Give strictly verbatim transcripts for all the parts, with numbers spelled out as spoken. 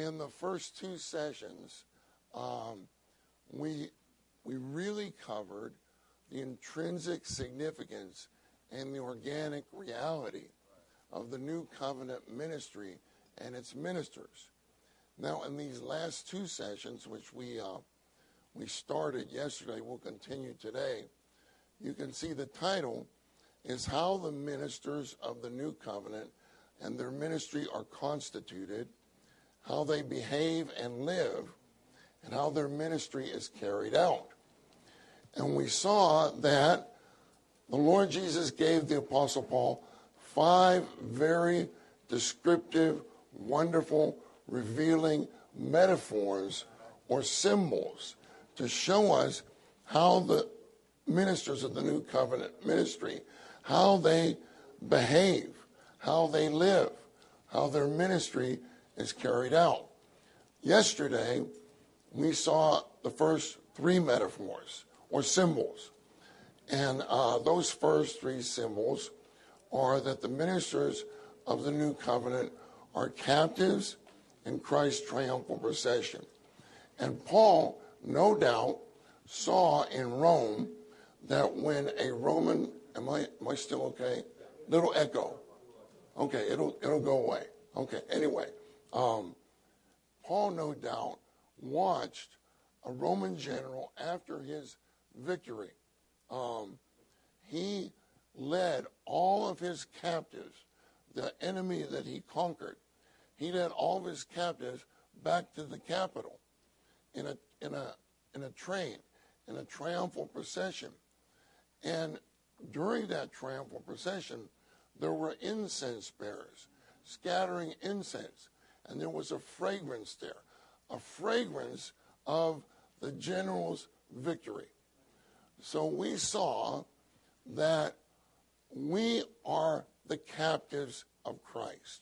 in the first two sessions, um, we we really covered the intrinsic significance and the organic reality of the New Covenant ministry and its ministers. Now, in these last two sessions, which we uh, we started yesterday, we'll continue today, you can see the title is How the Ministers of the New Covenant and Their Ministry Are Constituted, How They Behave and Live, and How Their Ministry is Carried Out. And we saw that the Lord Jesus gave the Apostle Paul five very descriptive, wonderful, revealing metaphors or symbols to show us how the ministers of the New Covenant ministry, how they behave, how they live, how their ministry is carried out. Yesterday, we saw the first three metaphors or symbols. And uh, those first three symbols are that the ministers of the New Covenant are captives in Christ's triumphal procession. And Paul, no doubt, saw in Rome that when a Roman, am I, am I still okay? Little echo. Okay, it'll, it'll go away. Okay, anyway, um, Paul, no doubt, watched a Roman general after his victory. Um, he led all of his captives, the enemy that he conquered, he led all of his captives back to the capital in a in a in a train, in a triumphal procession. And during that triumphal procession, there were incense bearers scattering incense, and there was a fragrance there, a fragrance of the general's victory. So we saw that we are the captives of Christ.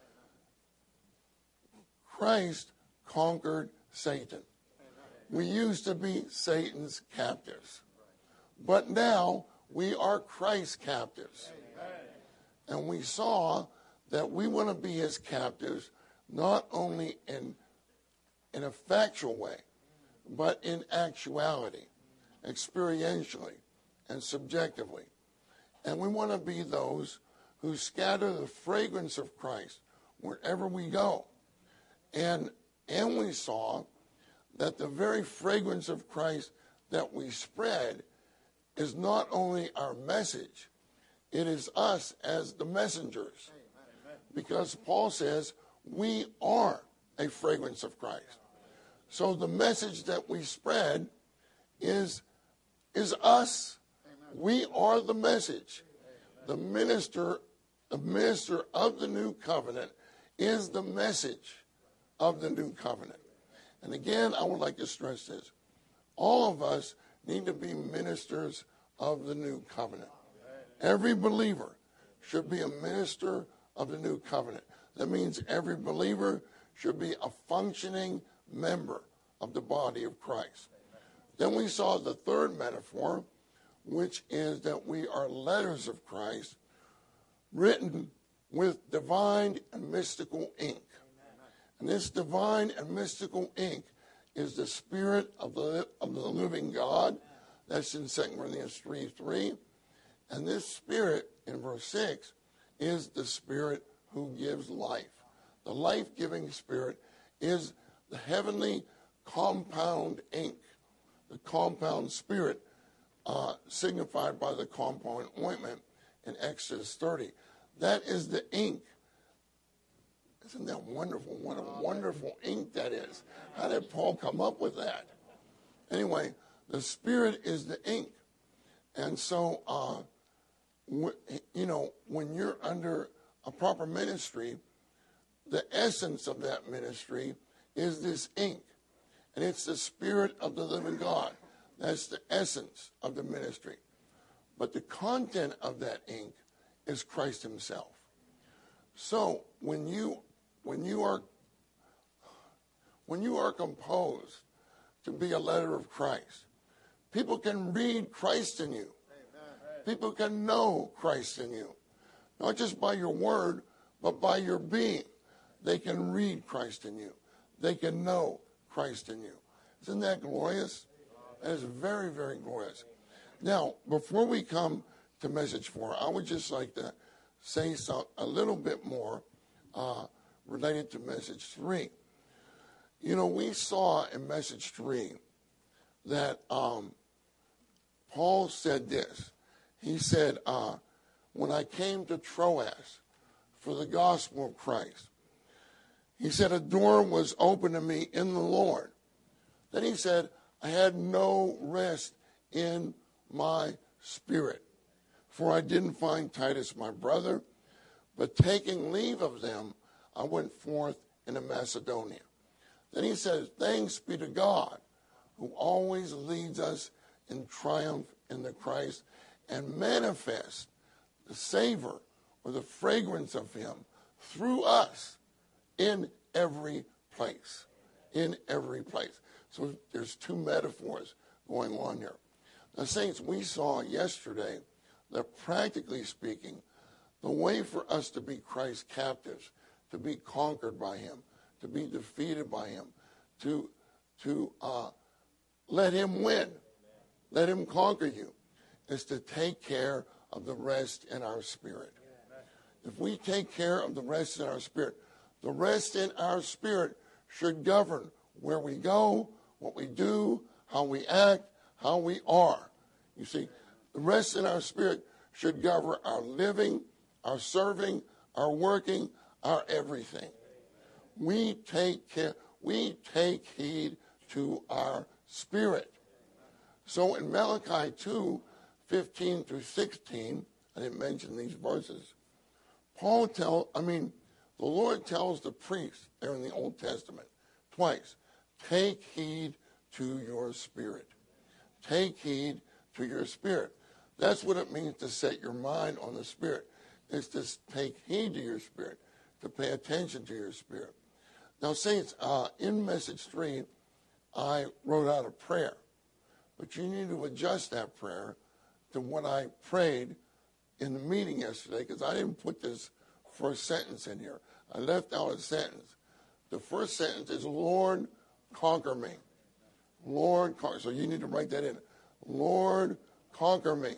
Christ conquered Satan. We used to be Satan's captives. But now we are Christ's captives. And we saw that we want to be his captives not only in, in a factual way, but in actuality, experientially, and subjectively. And we want to be those who scatter the fragrance of Christ wherever we go. And, and we saw that the very fragrance of Christ that we spread is not only our message, it is us as the messengers. Because Paul says we are a fragrance of Christ. So the message that we spread is, is us. We are the message. The minister, the minister of the New Covenant is the message of the New Covenant. And again, I would like to stress this. All of us need to be ministers of the New Covenant. Every believer should be a minister of the New Covenant. That means every believer should be a functioning member of the body of Christ. Then we saw the third metaphor, which is that we are letters of Christ written with divine and mystical ink. And this divine and mystical ink is the Spirit of the, of the living God. That's in Second Corinthians three three. And this Spirit, in verse six, is the Spirit who gives life. The life-giving Spirit is the heavenly compound ink, the compound Spirit, uh, signified by the compound ointment in Exodus thirty. That is the ink. Isn't that wonderful? What a wonderful ink that is. How did Paul come up with that? Anyway, the Spirit is the ink. And so, uh, you know, when you're under a proper ministry, the essence of that ministry is this ink. And it's the Spirit of the living God. That's the essence of the ministry. But the content of that ink is Christ himself. So when you when you are when you are composed to be a letter of Christ, people can read Christ in you. Amen. People can know Christ in you. Not just by your word, but by your being. They can read Christ in you. they can know Christ in you. Isn't that glorious? That is very, very glorious. Now, before we come to message four, I would just like to say some, a little bit more uh, related to message three. You know, we saw in message three that um, Paul said this. He said, uh, when I came to Troas for the gospel of Christ, he said, a door was open to me in the Lord. Then he said, I had no rest in my spirit, for I didn't find Titus my brother, but taking leave of them, I went forth into Macedonia. Then he says, thanks be to God, who always leads us in triumph in the Christ and manifests the savor or the fragrance of him through us in every place. In every place. So there's two metaphors going on here. Now, saints, we saw yesterday that practically speaking, the way for us to be Christ's captives, to be conquered by him, to be defeated by him, to, to uh, let him win, let him conquer you, is to take care of the rest in our spirit. If we take care of the rest in our spirit, the rest in our spirit should govern where we go, what we do, how we act, how we are. You see, the rest in our spirit should govern our living, our serving, our working, our everything. We take care, we take heed to our spirit. So in Malachi two, fifteen through sixteen, I didn't mention these verses, Paul tell, I mean, the Lord tells the priests there in the Old Testament twice, take heed to your spirit. Take heed to your spirit. That's what it means to set your mind on the spirit. It's to take heed to your spirit, to pay attention to your spirit. Now, saints, uh, in message three, I wrote out a prayer. But you need to adjust that prayer to what I prayed in the meeting yesterday, because I didn't put this first sentence in here. I left out a sentence. The first sentence is, Lord, conquer me. Lord, conquer. So you need to write that in. Lord, conquer me.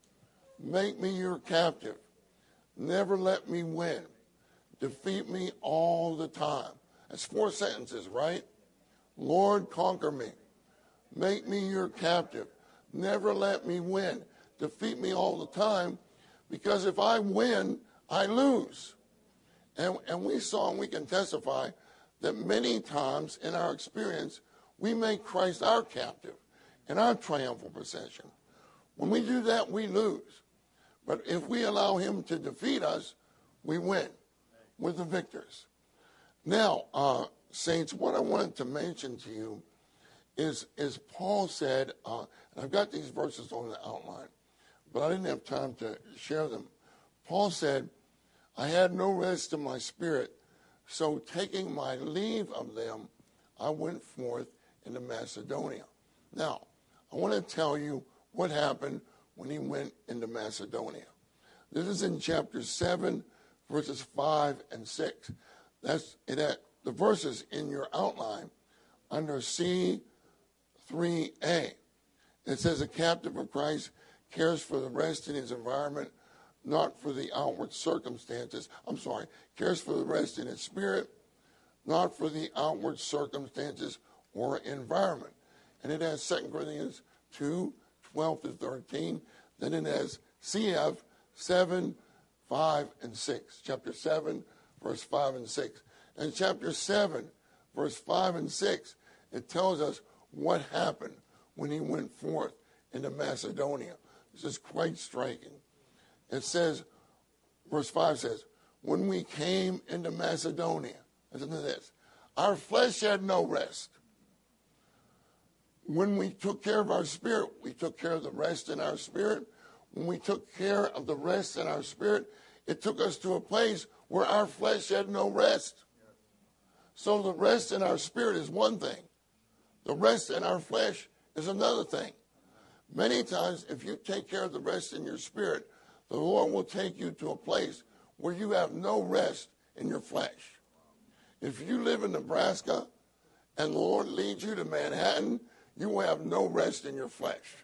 Make me your captive. Never let me win. Defeat me all the time. That's four sentences, right? Lord, conquer me. Make me your captive. Never let me win. Defeat me all the time. Because if I win, I lose. And, and we saw and we can testify that many times in our experience, we make Christ our captive and our triumphal procession. When we do that, we lose. But if we allow him to defeat us, we win. We're the victors. Now, uh, saints, what I wanted to mention to you is, is Paul said, uh, and I've got these verses on the outline, but I didn't have time to share them. Paul said, I had no rest in my spirit, so taking my leave of them, I went forth into Macedonia. Now, I want to tell you what happened when he went into Macedonia. This is in chapter seven, verses five and six. That's it at the verses in your outline under C three A. It says, a captive of Christ cares for the rest in his environment, not for the outward circumstances. I'm sorry, cares for the rest in his spirit, not for the outward circumstances or environment. And it has Second Corinthians two, twelve to thirteen. Then it has C F seven, five, and six. Chapter seven, verse five and six. And chapter seven, verse five and six, it tells us what happened when he went forth into Macedonia. This is quite striking. It says, verse five says, when we came into Macedonia, listen to this, our flesh had no rest. When we took care of our spirit, we took care of the rest in our spirit. When we took care of the rest in our spirit, it took us to a place where our flesh had no rest. So the rest in our spirit is one thing. The rest in our flesh is another thing. Many times, if you take care of the rest in your spirit, the Lord will take you to a place where you have no rest in your flesh. If you live in Nebraska, and the Lord leads you to Manhattan, you will have no rest in your flesh.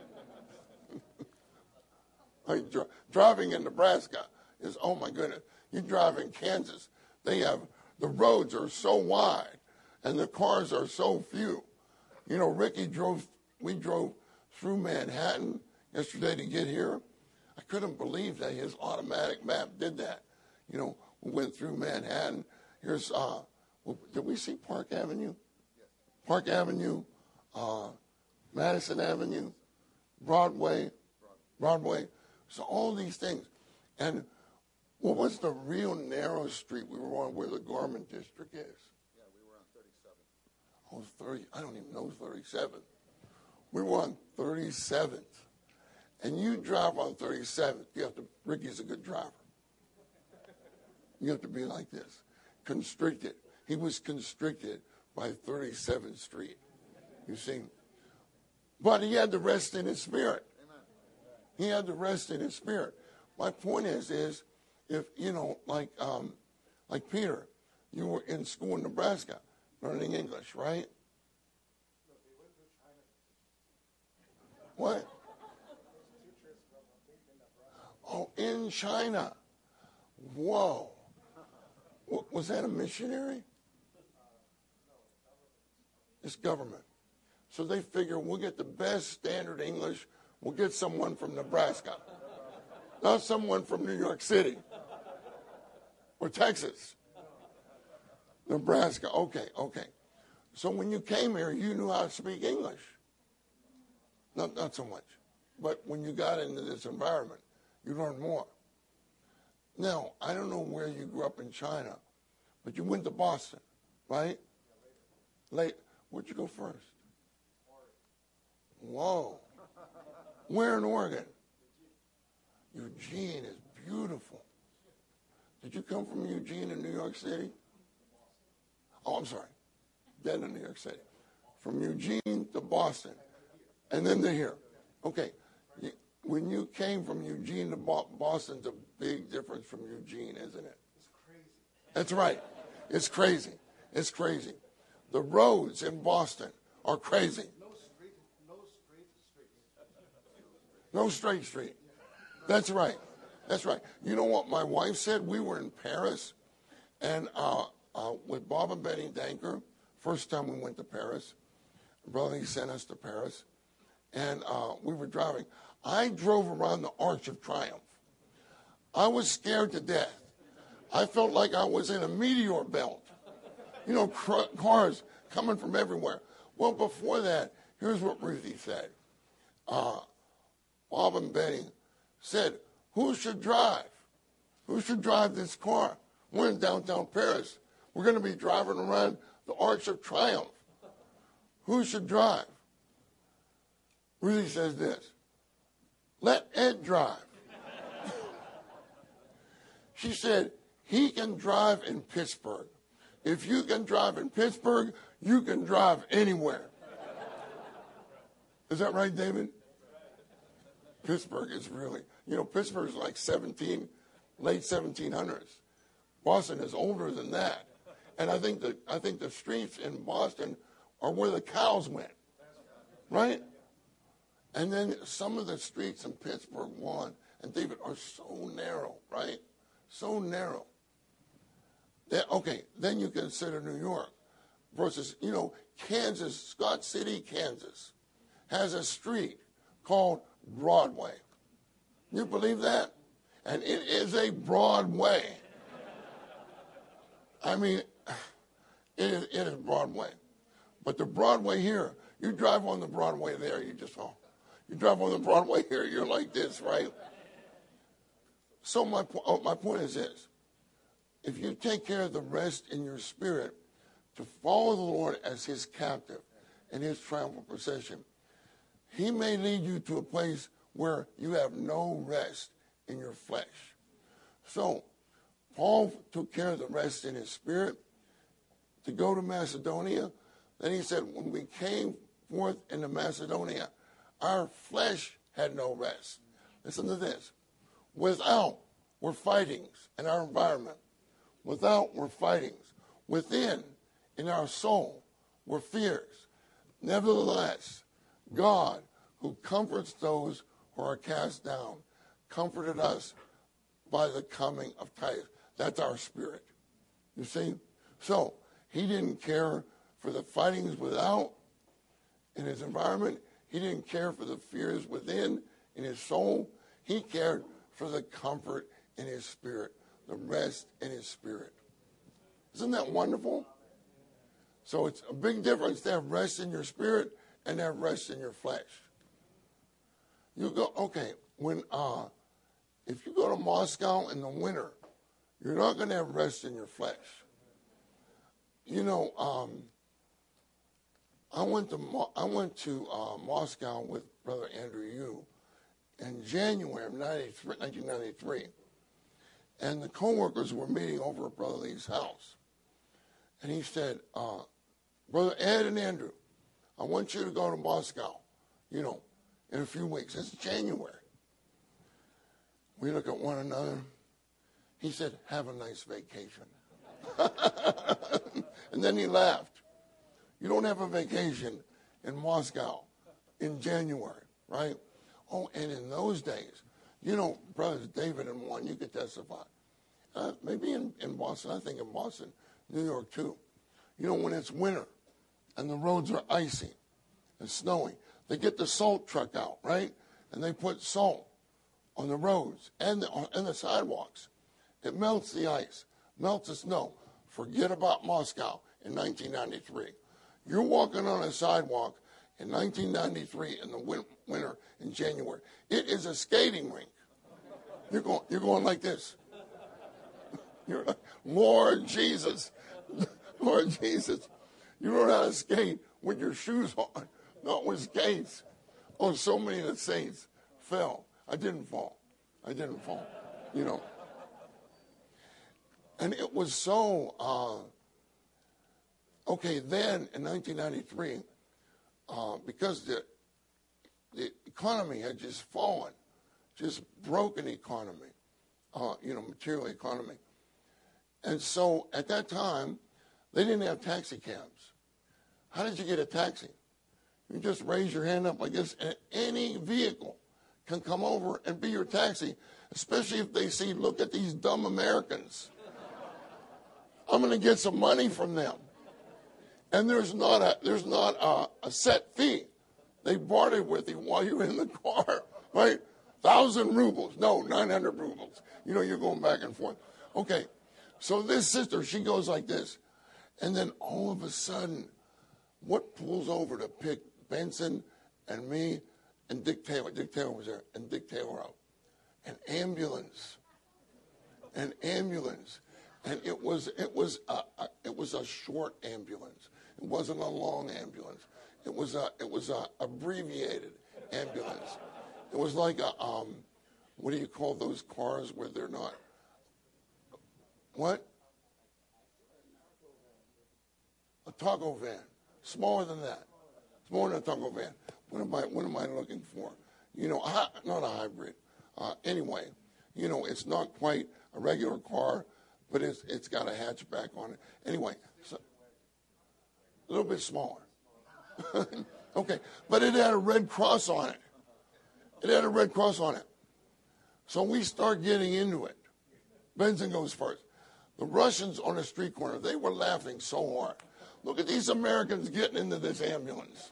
Like dri- driving in Nebraska is, oh my goodness. You drive in Kansas, they have, the roads are so wide and the cars are so few. You know, Ricky drove, we drove through Manhattan yesterday to get here. I couldn't believe that his automatic map did that. You know, we went through Manhattan. Here's, uh, did we see Park Avenue? Park Avenue, uh, Madison Avenue, Broadway, Broadway. So all these things. And what was the real narrow street we were on where the Garment District is? Yeah, we were on thirty-seven. Oh, thirty, I don't even know thirty-seven. We were on thirty-seventh. And you drive on thirty-seventh, you have to, Ricky's a good driver. You have to be like this, constricted. He was constricted by thirty-seventh Street, you see. But he had to rest in his spirit. Amen. He had to rest in his spirit. My point is, is if, you know, like um, like Peter, you were in school in Nebraska learning English, right? What? Oh, in China. Whoa. W- was that a missionary? It's government. So they figure we'll get the best standard English. We'll get someone from Nebraska. Not someone from New York City or Texas. Nebraska. Okay, okay. So when you came here, you knew how to speak English. Not, not so much. But when you got into this environment, you learned more. Now, I don't know where you grew up in China, but you went to Boston, right? Late. Where'd you go first? Whoa. Where in Oregon? Eugene is beautiful. Did you come from Eugene in New York City? Oh, I'm sorry. Then in New York City. From Eugene to Boston. And then to here. Okay. When you came from Eugene to Boston, it's a big difference from Eugene, isn't it? It's crazy. That's right. It's crazy. It's crazy. The roads in Boston are crazy. No straight, no straight streets. No straight street. That's right. That's right. You know what my wife said? We were in Paris, and uh, uh, with Bob and Betty Danker, first time we went to Paris. Brother, he sent us to Paris, and uh, we were driving. I drove around the Arch of Triumph. I was scared to death. I felt like I was in a meteor belt. You know, cr- cars coming from everywhere. Well, before that, here's what Ruthie said. Uh, Bob and Betty said, who should drive? Who should drive this car? We're in downtown Paris. We're going to be driving around the Arch of Triumph. Who should drive? Ruthie says this. Let Ed drive. She said, he can drive in Pittsburgh. If you can drive in Pittsburgh, you can drive anywhere. Is that right, David? Pittsburgh is really, you know, Pittsburgh is like seventeen, late seventeen hundreds. Boston is older than that. And I think that I think the streets in Boston are where the cows went. Right? And then some of the streets in Pittsburgh, Juan and David, are so narrow, right? So narrow. That, okay, then you consider New York versus, you know, Kansas, Scott City, Kansas, has a street called Broadway. You believe that? And it is a Broadway. I mean, it is, it is Broadway. But the Broadway here, you drive on the Broadway there, you just, oh, you drive on the Broadway here, you're like this, right? So my, oh, my point is this. If you take care of the rest in your spirit to follow the Lord as his captive in his triumphal procession, he may lead you to a place where you have no rest in your flesh. So Paul took care of the rest in his spirit to go to Macedonia. Then he said, when we came forth into Macedonia, our flesh had no rest. Listen to this. Without were fightings in our environment. Without were fightings. Within, in our soul, were fears. Nevertheless, God, who comforts those who are cast down, comforted us by the coming of Titus. That's our spirit. You see? So, he didn't care for the fightings without in his environment. He didn't care for the fears within in his soul. He cared for the comfort in his spirit, the rest in his spirit. Isn't that wonderful? So it's a big difference to have rest in your spirit and to have rest in your flesh. You go, okay, when uh, if you go to Moscow in the winter, you're not going to have rest in your flesh. You know, um, I went to Mo- I went to uh, Moscow with Brother Andrew Yu in January of nineteen ninety-three, and the co-workers were meeting over at Brother Lee's house, and he said, uh, "Brother Ed and Andrew, I want you to go to Moscow, you know, in a few weeks. It's January." We look at one another. He said, "Have a nice vacation." And then he laughed. You don't have a vacation in Moscow in January, right? Oh, and in those days, you know, brothers David and Juan, you could testify. Uh, maybe in, in Boston, I think in Boston, New York too. You know, when it's winter and the roads are icy and snowing, they get the salt truck out, right? And they put salt on the roads and the, and the sidewalks. It melts the ice, melts the snow. Forget about Moscow in nineteen ninety-three. You're walking on a sidewalk in nineteen ninety-three in the win- winter in January. It is a skating rink. You're going, you're going like this. You're like, Lord Jesus, Lord Jesus. You don't know how to skate with your shoes on, not with skates. Oh, so many of the saints fell. I didn't fall. I didn't fall, you know. And it was so, uh, okay, then in nineteen ninety-three, uh, because the, the economy had just fallen, just broken economy, uh, you know, material economy. And so at that time, they didn't have taxi cabs. How did you get a taxi? You just raise your hand up like this, and any vehicle can come over and be your taxi, especially if they see, look at these dumb Americans. I'm going to get some money from them. And there's not a there's not a, a set fee. They barter with you while you're in the car, right? Thousand rubles. No, nine hundred rubles. You know, you're going back and forth. Okay, so this sister, she goes like this. And then all of a sudden, what pulls over to pick Benson and me and Dick Taylor? Dick Taylor was there, and Dick Taylor out. An ambulance. An ambulance. And it was it was a, a it was a short ambulance. It wasn't a long ambulance. It was a it was a abbreviated ambulance. It was like a um, what do you call those cars where they're not? What? A taco van, smaller than that, smaller than a taco van. What am I what am I looking for? You know, not a hybrid. Uh, anyway, you know, it's not quite a regular car. But it's it's got a hatchback on it. Anyway, so, a little bit smaller. Okay, but it had a red cross on it. It had a red cross on it. So we start getting into it. Benson goes first. The Russians on the street corner, they were laughing so hard. Look at these Americans getting into this ambulance.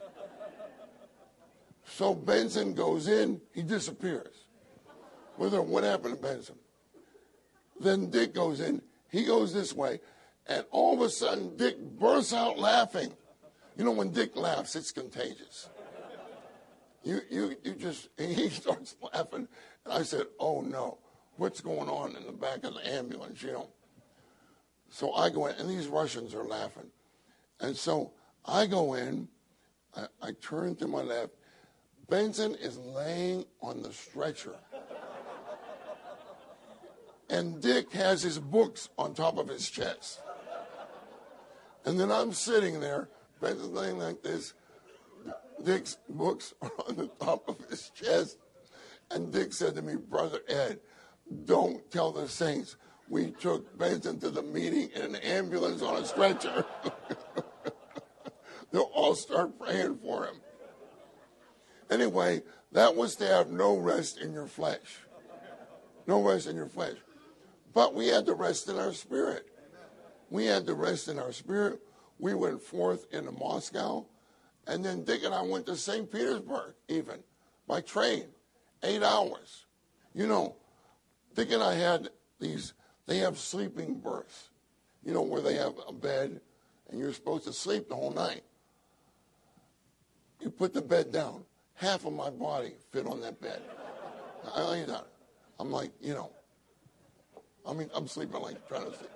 So Benson goes in, he disappears. Whether what happened to Benson? Then Dick goes in. He goes this way. And all of a sudden, Dick bursts out laughing. You know, when Dick laughs, it's contagious. You, you, you just, he starts laughing. And I said, oh, no. What's going on in the back of the ambulance, you know? So I go in, and these Russians are laughing. And so I go in. I, I turn to my left. Benson is laying on the stretcher. And Dick has his books on top of his chest. And then I'm sitting there, Benson's laying like this. Dick's books are on the top of his chest. And Dick said to me, Brother Ed, don't tell the saints we took Benson to the meeting in an ambulance on a stretcher. they'll all start praying for him. Anyway, that was to have no rest in your flesh. No rest in your flesh. But we had to rest in our spirit. We had to rest in our spirit. We went forth into Moscow. And then Dick and I went to Saint Petersburg, even, by train. Eight hours. You know, Dick and I had these, they have sleeping berths. You know, where they have a bed, and you're supposed to sleep the whole night. You put the bed down. Half of my body fit on that bed. I lay down. I'm like, you know, I mean, I'm sleeping like trying to sleep.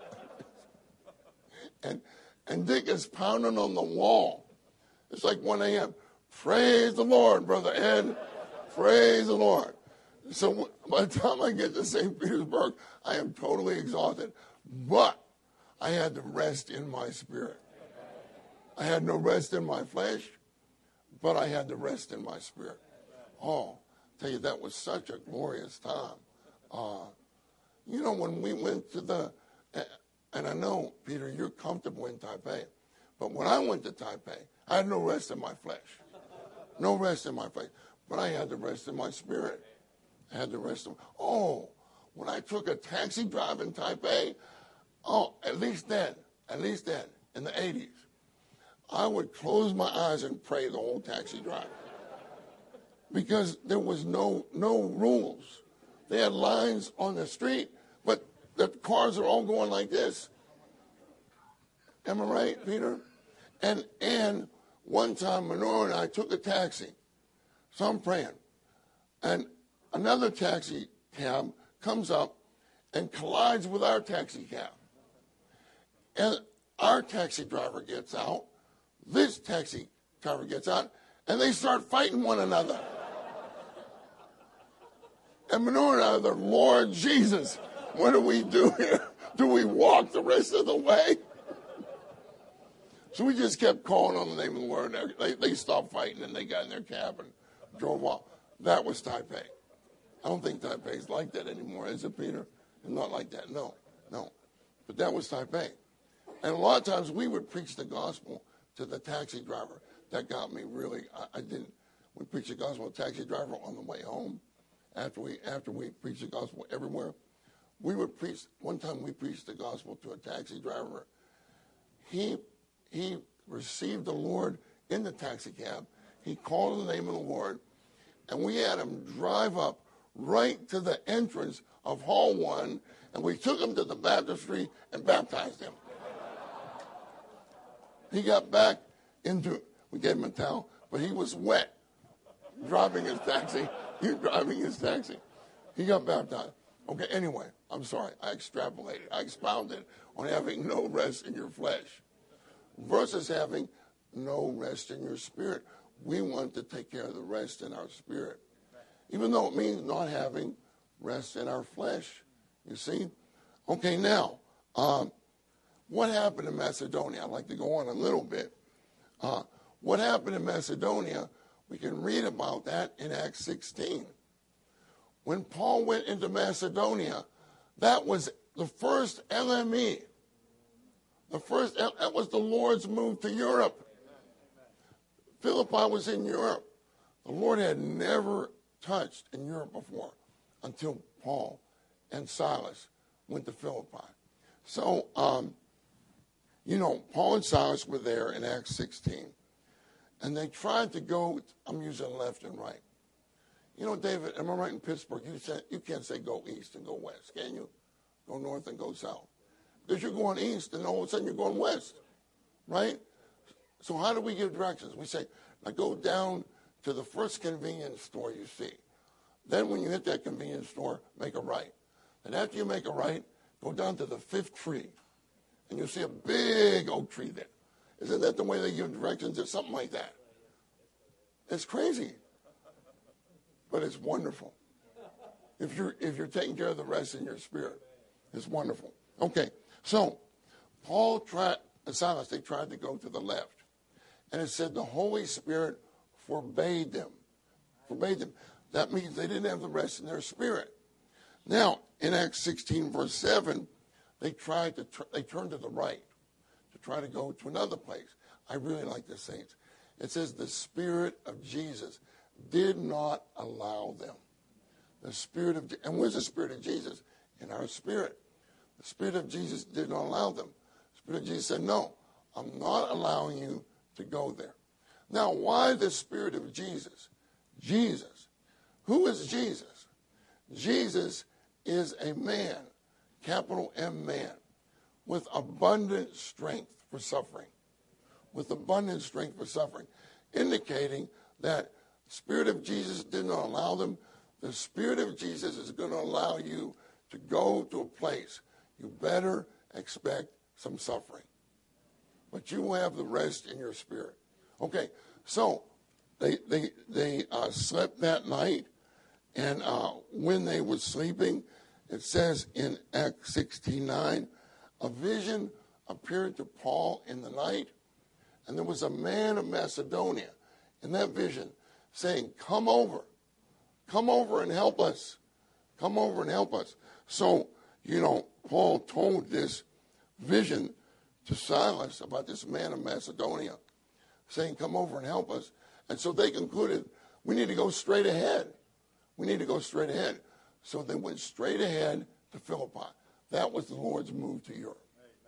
and and Dick is pounding on the wall. It's like one a.m. Praise the Lord, Brother Ed. Praise the Lord. So by the time I get to Saint Petersburg, I am totally exhausted. But I had to rest in my spirit. I had no rest in my flesh, but I had to rest in my spirit. Oh, I tell you, that was such a glorious time. Uh, you know, when we went to the, and I know, Peter, you're comfortable in Taipei, but when I went to Taipei, I had no rest in my flesh. No rest in my flesh. But I had to rest in my spirit. I had to rest in, oh, when I took a taxi drive in Taipei, oh, at least then, at least then, in the eighties, I would close my eyes and pray the whole taxi drive. Because there was no no rules. They had lines on the street, but the cars are all going like this. Am I right, Peter? And and one time, Manor and I took a taxi. So I'm praying. And another taxi cab comes up and collides with our taxi cab. And our taxi driver gets out. This taxi driver gets out. And they start fighting one another. And Manor and I are the Lord Jesus. What do we do here? Do we walk the rest of the way? So we just kept calling on the name of the Lord. They, they stopped fighting and they got in their cab and drove off. That was Taipei. I don't think Taipei's like that anymore, is it, Peter? It's not like that. No, no. But that was Taipei. And a lot of times we would preach the gospel to the taxi driver. That got me really, I, I didn't, we preached the gospel to the taxi driver on the way home. After we after we preached the gospel everywhere, we would preach. One time we preached the gospel to a taxi driver. He he received the Lord in the taxi cab. He called on the name of the Lord, and we had him drive up right to the entrance of Hall One, and we took him to the baptistry and baptized him. He got back into. We gave him a towel, but he was wet, driving his taxi. He was driving his taxi. He got baptized. Okay, anyway, I'm sorry. I extrapolated. I expounded on having no rest in your flesh versus having no rest in your spirit. We want to take care of the rest in our spirit, even though it means not having rest in our flesh. You see? Okay, now, um, what happened in Macedonia? I'd like to go on a little bit. Uh, what happened in Macedonia? We can read about that in Acts sixteen. When Paul went into Macedonia, that was the first L M E. The first, that was the Lord's move to Europe. Philippi was in Europe. The Lord had never touched in Europe before until Paul and Silas went to Philippi. So, um, you know, Paul and Silas were there in Acts sixteen. And they tried to go, I'm using left and right. You know, David, am I right in Pittsburgh? You, said, you can't say go east and go west, can you? Go north and go south. Because you're going east and all of a sudden you're going west, right? So how do we give directions? We say, now go down to the first convenience store you see. Then when you hit that convenience store, make a right. And after you make a right, go down to the fifth tree. And you'll see a big oak tree there. Isn't that the way they give directions? It's something like that. It's crazy. But it's wonderful. If you're if you're taking care of the rest in your spirit, it's wonderful. Okay, so Paul tried, and Silas, they tried to go to the left. And it said the Holy Spirit forbade them. Forbade them. That means they didn't have the rest in their spirit. Now, in Acts sixteen, verse seven, they tried to, they turned to the right to try to go to another place. I really like the saints. It says the Spirit of Jesus did not allow them. The Spirit of, and where's the Spirit of Jesus? In our spirit. The Spirit of Jesus did not allow them. The Spirit of Jesus said, no, I'm not allowing you to go there. Now, why the Spirit of Jesus? Jesus. Who is Jesus? Jesus is a man, capital M man, with abundant strength for suffering. With abundant strength for suffering, indicating that the Spirit of Jesus did not allow them. The Spirit of Jesus is going to allow you to go to a place. You better expect some suffering. But you will have the rest in your spirit. Okay, so they they they uh, slept that night, and uh, when they were sleeping, it says in Acts sixteen nine, a vision appeared to Paul in the night, and there was a man of Macedonia in that vision saying, come over, come over and help us, come over and help us. So, you know, Paul told this vision to Silas about this man of Macedonia, saying, come over and help us. And so they concluded, we need to go straight ahead. We need to go straight ahead. So they went straight ahead to Philippi. That was the Lord's move to Europe.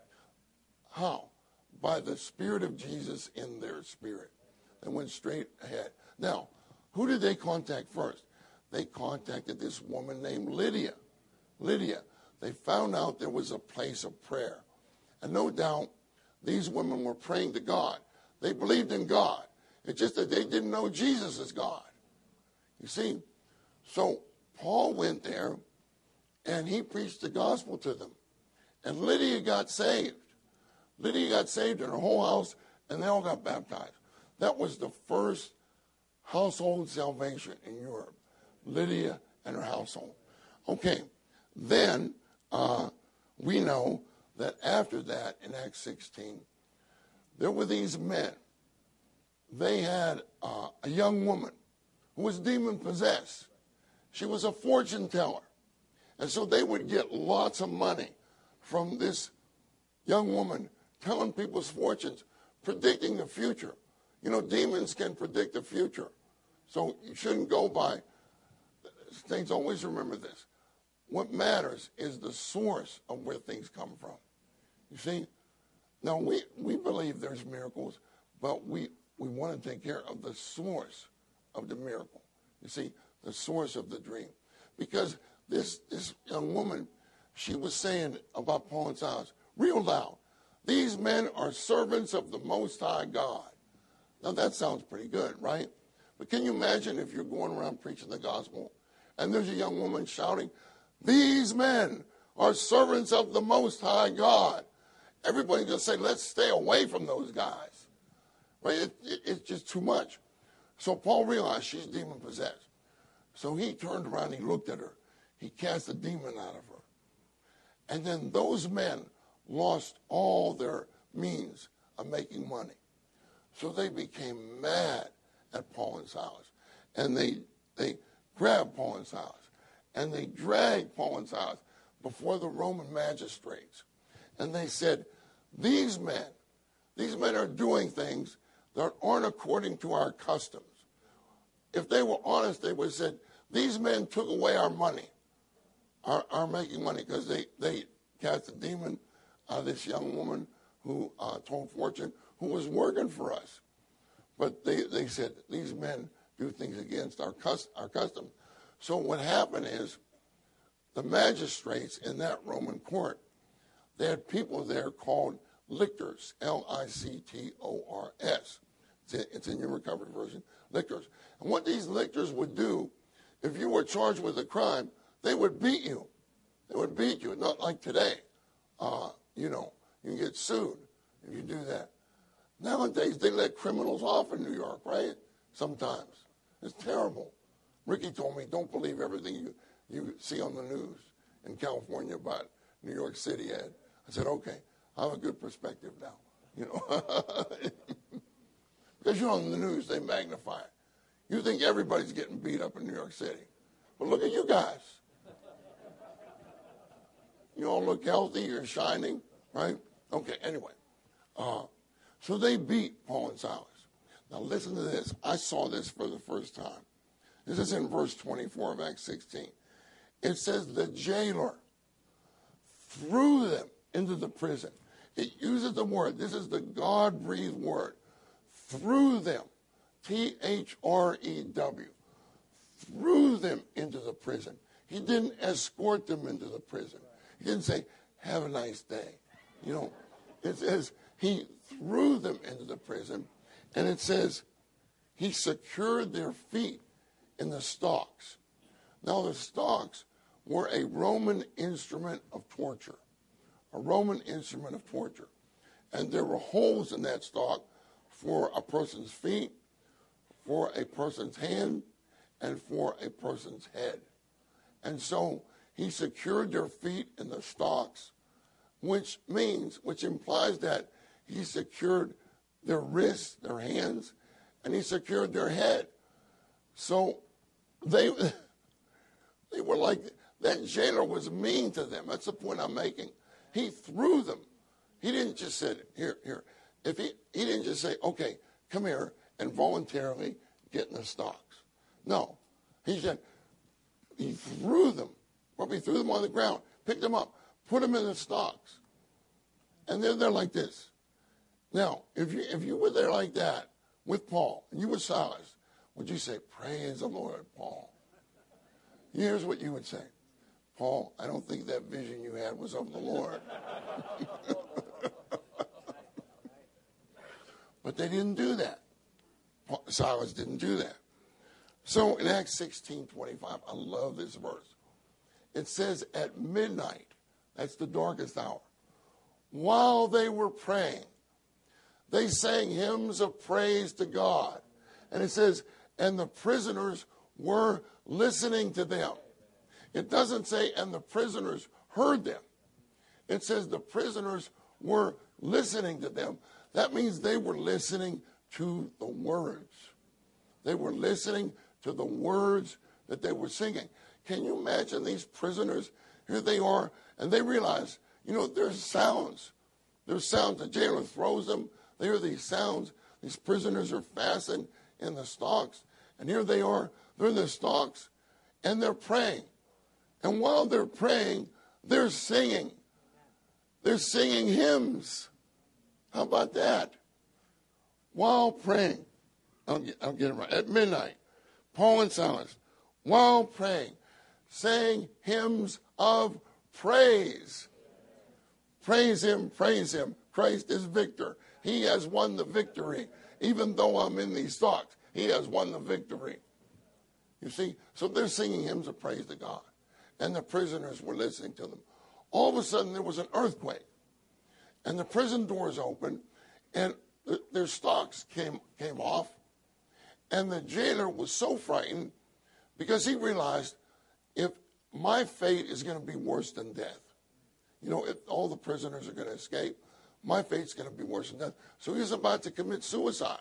How? By the Spirit of Jesus in their spirit. They went straight ahead. Now, who did they contact first? They contacted this woman named Lydia. Lydia. They found out there was a place of prayer. And no doubt, these women were praying to God. They believed in God. It's just that they didn't know Jesus as God. You see? So Paul went there, and he preached the gospel to them. And Lydia got saved. Lydia got saved in her whole house, and they all got baptized. That was the first household salvation in Europe. Lydia and her household. Okay, then uh, we know that after that, in Acts sixteen, there were these men. They had uh, a young woman who was demon-possessed. She was a fortune teller. And so they would get lots of money from this young woman telling people's fortunes, predicting the future. You know, demons can predict the future. So you shouldn't go by, things, always remember this. What matters is the source of where things come from. You see? Now, we, we believe there's miracles, but we, we want to take care of the source of the miracle. You see, the source of the dream. Because this, this young woman, she was saying about Paul and Silas, real loud, these men are servants of the Most High God. Now, that sounds pretty good, right? But can you imagine if you're going around preaching the gospel, and there's a young woman shouting, these men are servants of the Most High God. Everybody's going to say, let's stay away from those guys. Right? It, it, it's just too much. So Paul realized she's demon-possessed. So he turned around, he looked at her. He cast a demon out of her. And then those men lost all their means of making money. So they became mad at Paul and Silas. And they, they grabbed Paul and Silas. And they dragged Paul and Silas before the Roman magistrates. And they said, these men, these men are doing things that aren't according to our customs. If they were honest, they would have said, these men took away our money, our, our making money, because they, they cast a demon out of this young woman who uh, told fortune, who was working for us. But they, they said, these men do things against our, cus- our custom. So what happened is the magistrates in that Roman court, they had people there called lictors, L I C T O R S. It's in, it's in your recovered version, lictors. And what these lictors would do, if you were charged with a crime, they would beat you. They would beat you, not like today. Uh, you know, you can get sued if you do that. Nowadays, they let criminals off in New York, right? Sometimes. It's terrible. Ricky told me, don't believe everything you, you see on the news in California about New York City, Ed. I said, okay, I have a good perspective now, you know. Because, you know, in the news, they magnify it. You think everybody's getting beat up in New York City. But look at you guys. You all look healthy, you're shining, right? Okay, anyway. Uh, So they beat Paul and Silas. Now listen to this. I saw this for the first time. This is in verse twenty-four of Acts sixteen. It says the jailer threw them into the prison. It uses the word. This is the God-breathed word. Threw them. T H R E W. Threw them into the prison. He didn't escort them into the prison. He didn't say, have a nice day. You know, it says he threw them into the prison, and it says he secured their feet in the stocks. Now, the stocks were a Roman instrument of torture, a Roman instrument of torture. And there were holes in that stock for a person's feet, for a person's hand, and for a person's head. And so he secured their feet in the stocks, which means, which implies that he secured their wrists, their hands, and he secured their head. So they, they were like, that jailer was mean to them. That's the point I'm making. He threw them. He didn't just say, here, here. If he, he didn't just say, okay, come here, and voluntarily get in the stocks. No. He said, he threw them. Probably threw them on the ground, picked them up, put them in the stocks. And they're there like this. Now, if you if you were there like that with Paul, and you were Silas, would you say, praise the Lord, Paul? Here's what you would say. Paul, I don't think that vision you had was of the Lord. But they didn't do that. Paul, Silas didn't do that. So in Acts sixteen twenty-five, I love this verse. It says at midnight, that's the darkest hour, while they were praying, they sang hymns of praise to God. And it says, and the prisoners were listening to them. It doesn't say, and the prisoners heard them. It says the prisoners were listening to them. That means they were listening to the words. They were listening to the words that they were singing. Can you imagine these prisoners? Here they are, and they realize, you know, there's sounds. There's sounds. The jailer throws them. They hear these sounds. These prisoners are fastened in the stocks. And here they are. They're in the stocks, and they're praying. And while they're praying, they're singing. They're singing hymns. How about that? While praying. I'll get, I'll get it right. At midnight, Paul and Silas, while praying, sang hymns of praise. Praise him, praise him. Christ is victor. He has won the victory. Even though I'm in these stocks, he has won the victory. You see? So they're singing hymns of praise to God. And the prisoners were listening to them. All of a sudden, there was an earthquake. And the prison doors opened, and th- their stocks came, came off. And the jailer was so frightened because he realized, if my fate is going to be worse than death, you know, if all the prisoners are going to escape, my fate's going to be worse than death. So he was about to commit suicide.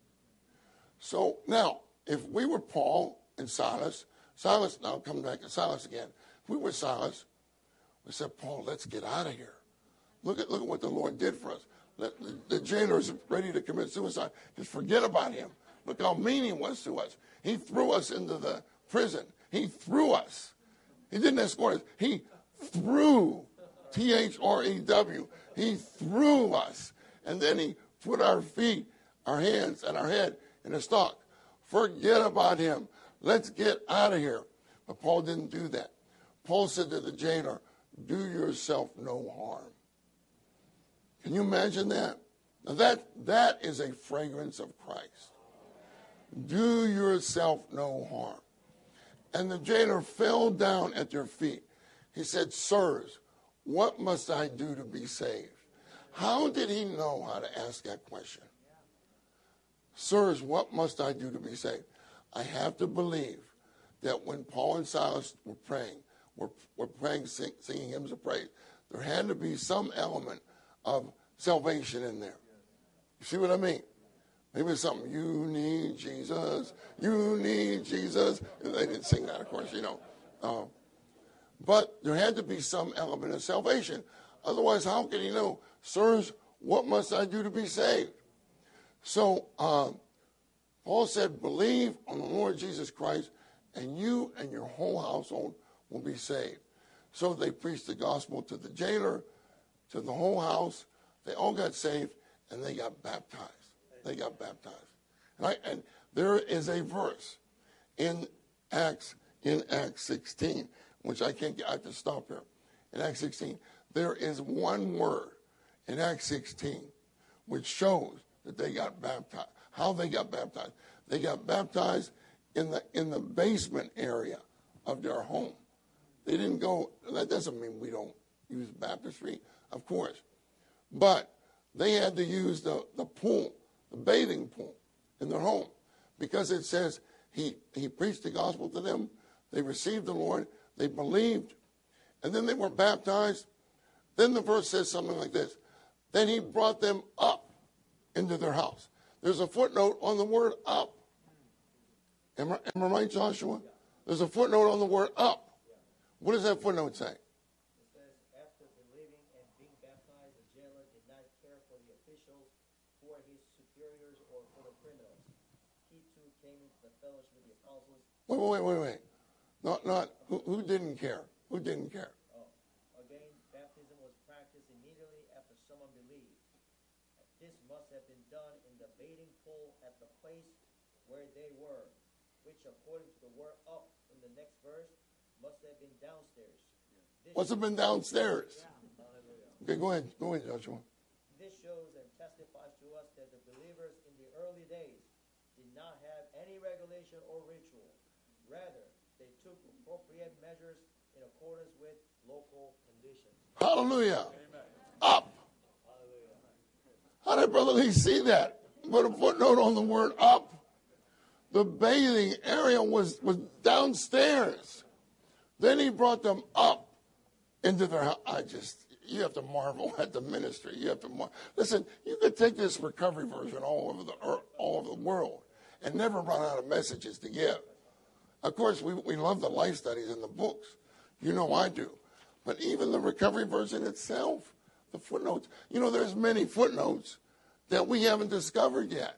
So now, if we were Paul and Silas, Silas, now come back to Silas again. If we were Silas, we said, Paul, let's get out of here. Look at look at what the Lord did for us. Let, the, the jailer is ready to commit suicide. Just forget about him. Look how mean he was to us. He threw us into the prison. He threw us. He didn't escort us. He threw, T H R E W. He threw us. And then he put our feet, our hands, and our head in a stock. Forget about him. Let's get out of here. But Paul didn't do that. Paul said to the jailer, do yourself no harm. Can you imagine that? Now that, that is a fragrance of Christ. Do yourself no harm. And the jailer fell down at their feet. He said, sirs, what must I do to be saved? How did he know how to ask that question? Sirs, what must I do to be saved? I have to believe that when Paul and Silas were praying, were, were praying, sing, singing hymns of praise, there had to be some element of salvation in there. You see what I mean? Maybe it's something, you need Jesus, you need Jesus. They didn't sing that, of course, you know. Uh, but there had to be some element of salvation. Otherwise, how can he know, sirs, what must I do to be saved? So um, Paul said, believe on the Lord Jesus Christ, and you and your whole household will be saved. So they preached the gospel to the jailer, to the whole house. They all got saved, and they got baptized. They got baptized. And, I, and there is a verse in Acts, in Acts sixteen, which I can't get, I have to stop here. In Acts sixteen, there is one word in Acts sixteen which shows that they got baptized. How they got baptized? They got baptized in the in the basement area of their home. They didn't go, that doesn't mean we don't use baptistry, of course. But they had to use the, the pool, the bathing pool in their home, because it says he, he preached the gospel to them, they received the Lord, they believed, and then they were baptized. Then the verse says something like this: then he brought them up into their house. There's a footnote on the word up. Am I, am I right, Joshua? There's a footnote on the word up. What does that footnote say? It says, after believing and being baptized, the jailer did not care for the officials, for his superiors, or for the criminals. He too came into the fellowship with the apostles. Wait, wait, wait, wait. Not, not, who, who didn't care? Who didn't care? Oh. Again, baptism was practiced immediately after someone believed. This must have been done in the bathing pool at the place where they were, which, according to the word up in the next verse, must have been downstairs. This Must have been downstairs. Okay, go ahead. Go ahead, Joshua. This shows and testifies to us that the believers in the early days did not have any regulation or ritual. Rather, they took appropriate measures in accordance with local conditions. Hallelujah. Amen. Up. Hallelujah. How did Brother Lee see that? Put a footnote on the word up. The bathing area was, was downstairs. Then he brought them up into their house. I just, you have to marvel at the ministry. You have to mar- listen. You could take this recovery version all over the earth, all over the world, and never run out of messages to give. Of course, we we love the life studies and the books. You know I do, but even the recovery version itself, the footnotes. You know, there's many footnotes that we haven't discovered yet.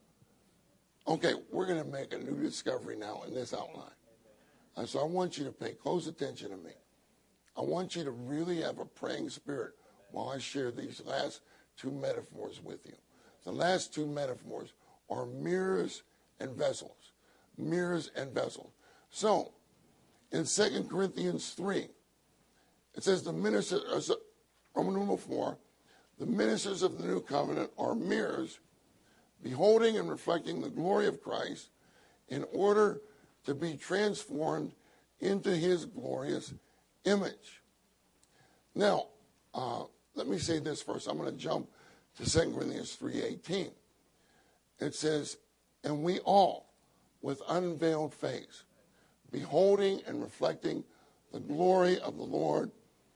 Okay, we're going to make a new discovery now in this outline. And so I want you to pay close attention to me. I want you to really have a praying spirit while I share these last two metaphors with you. The last two metaphors are mirrors and vessels. Mirrors and vessels. So, in Second Corinthians three, it says the ministers, Roman numeral four, the ministers of the new covenant are mirrors, beholding and reflecting the glory of Christ, in order to be transformed into his glorious image. Now, uh, let me say this first. I'm going to jump to Second Corinthians three eighteen. It says, and we all, with unveiled face, beholding and reflecting the glory of the Lord,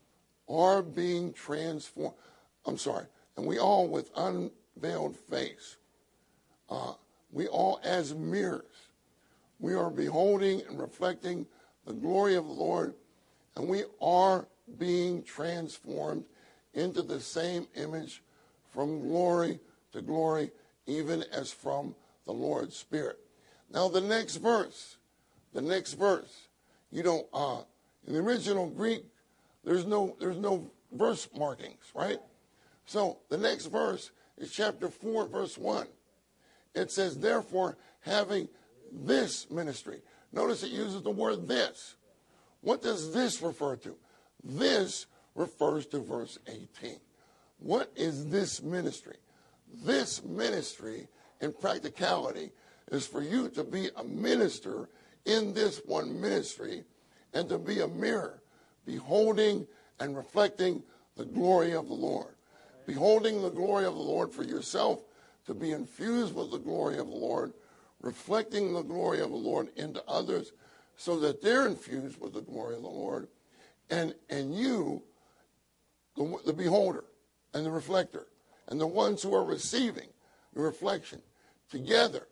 are being transformed. I'm sorry. And we all, with unveiled face, uh, we all as mirrors, we are beholding and reflecting the glory of the Lord, and we are being transformed into the same image from glory to glory, even as from the Lord's Spirit. Now the next verse, the next verse, you don't, uh, in the original Greek, there's no, there's no verse markings, right? So the next verse is chapter four, verse one. It says, therefore, having this ministry. Notice it uses the word this. What does this refer to? This refers to verse eighteen. What is this ministry? This ministry, in practicality, is for you to be a minister in this one ministry and to be a mirror, beholding and reflecting the glory of the Lord. Beholding the glory of the Lord for yourself, to be infused with the glory of the Lord, reflecting the glory of the Lord into others so that they're infused with the glory of the Lord, and, and you, the, the beholder and the reflector, and the ones who are receiving the reflection, together,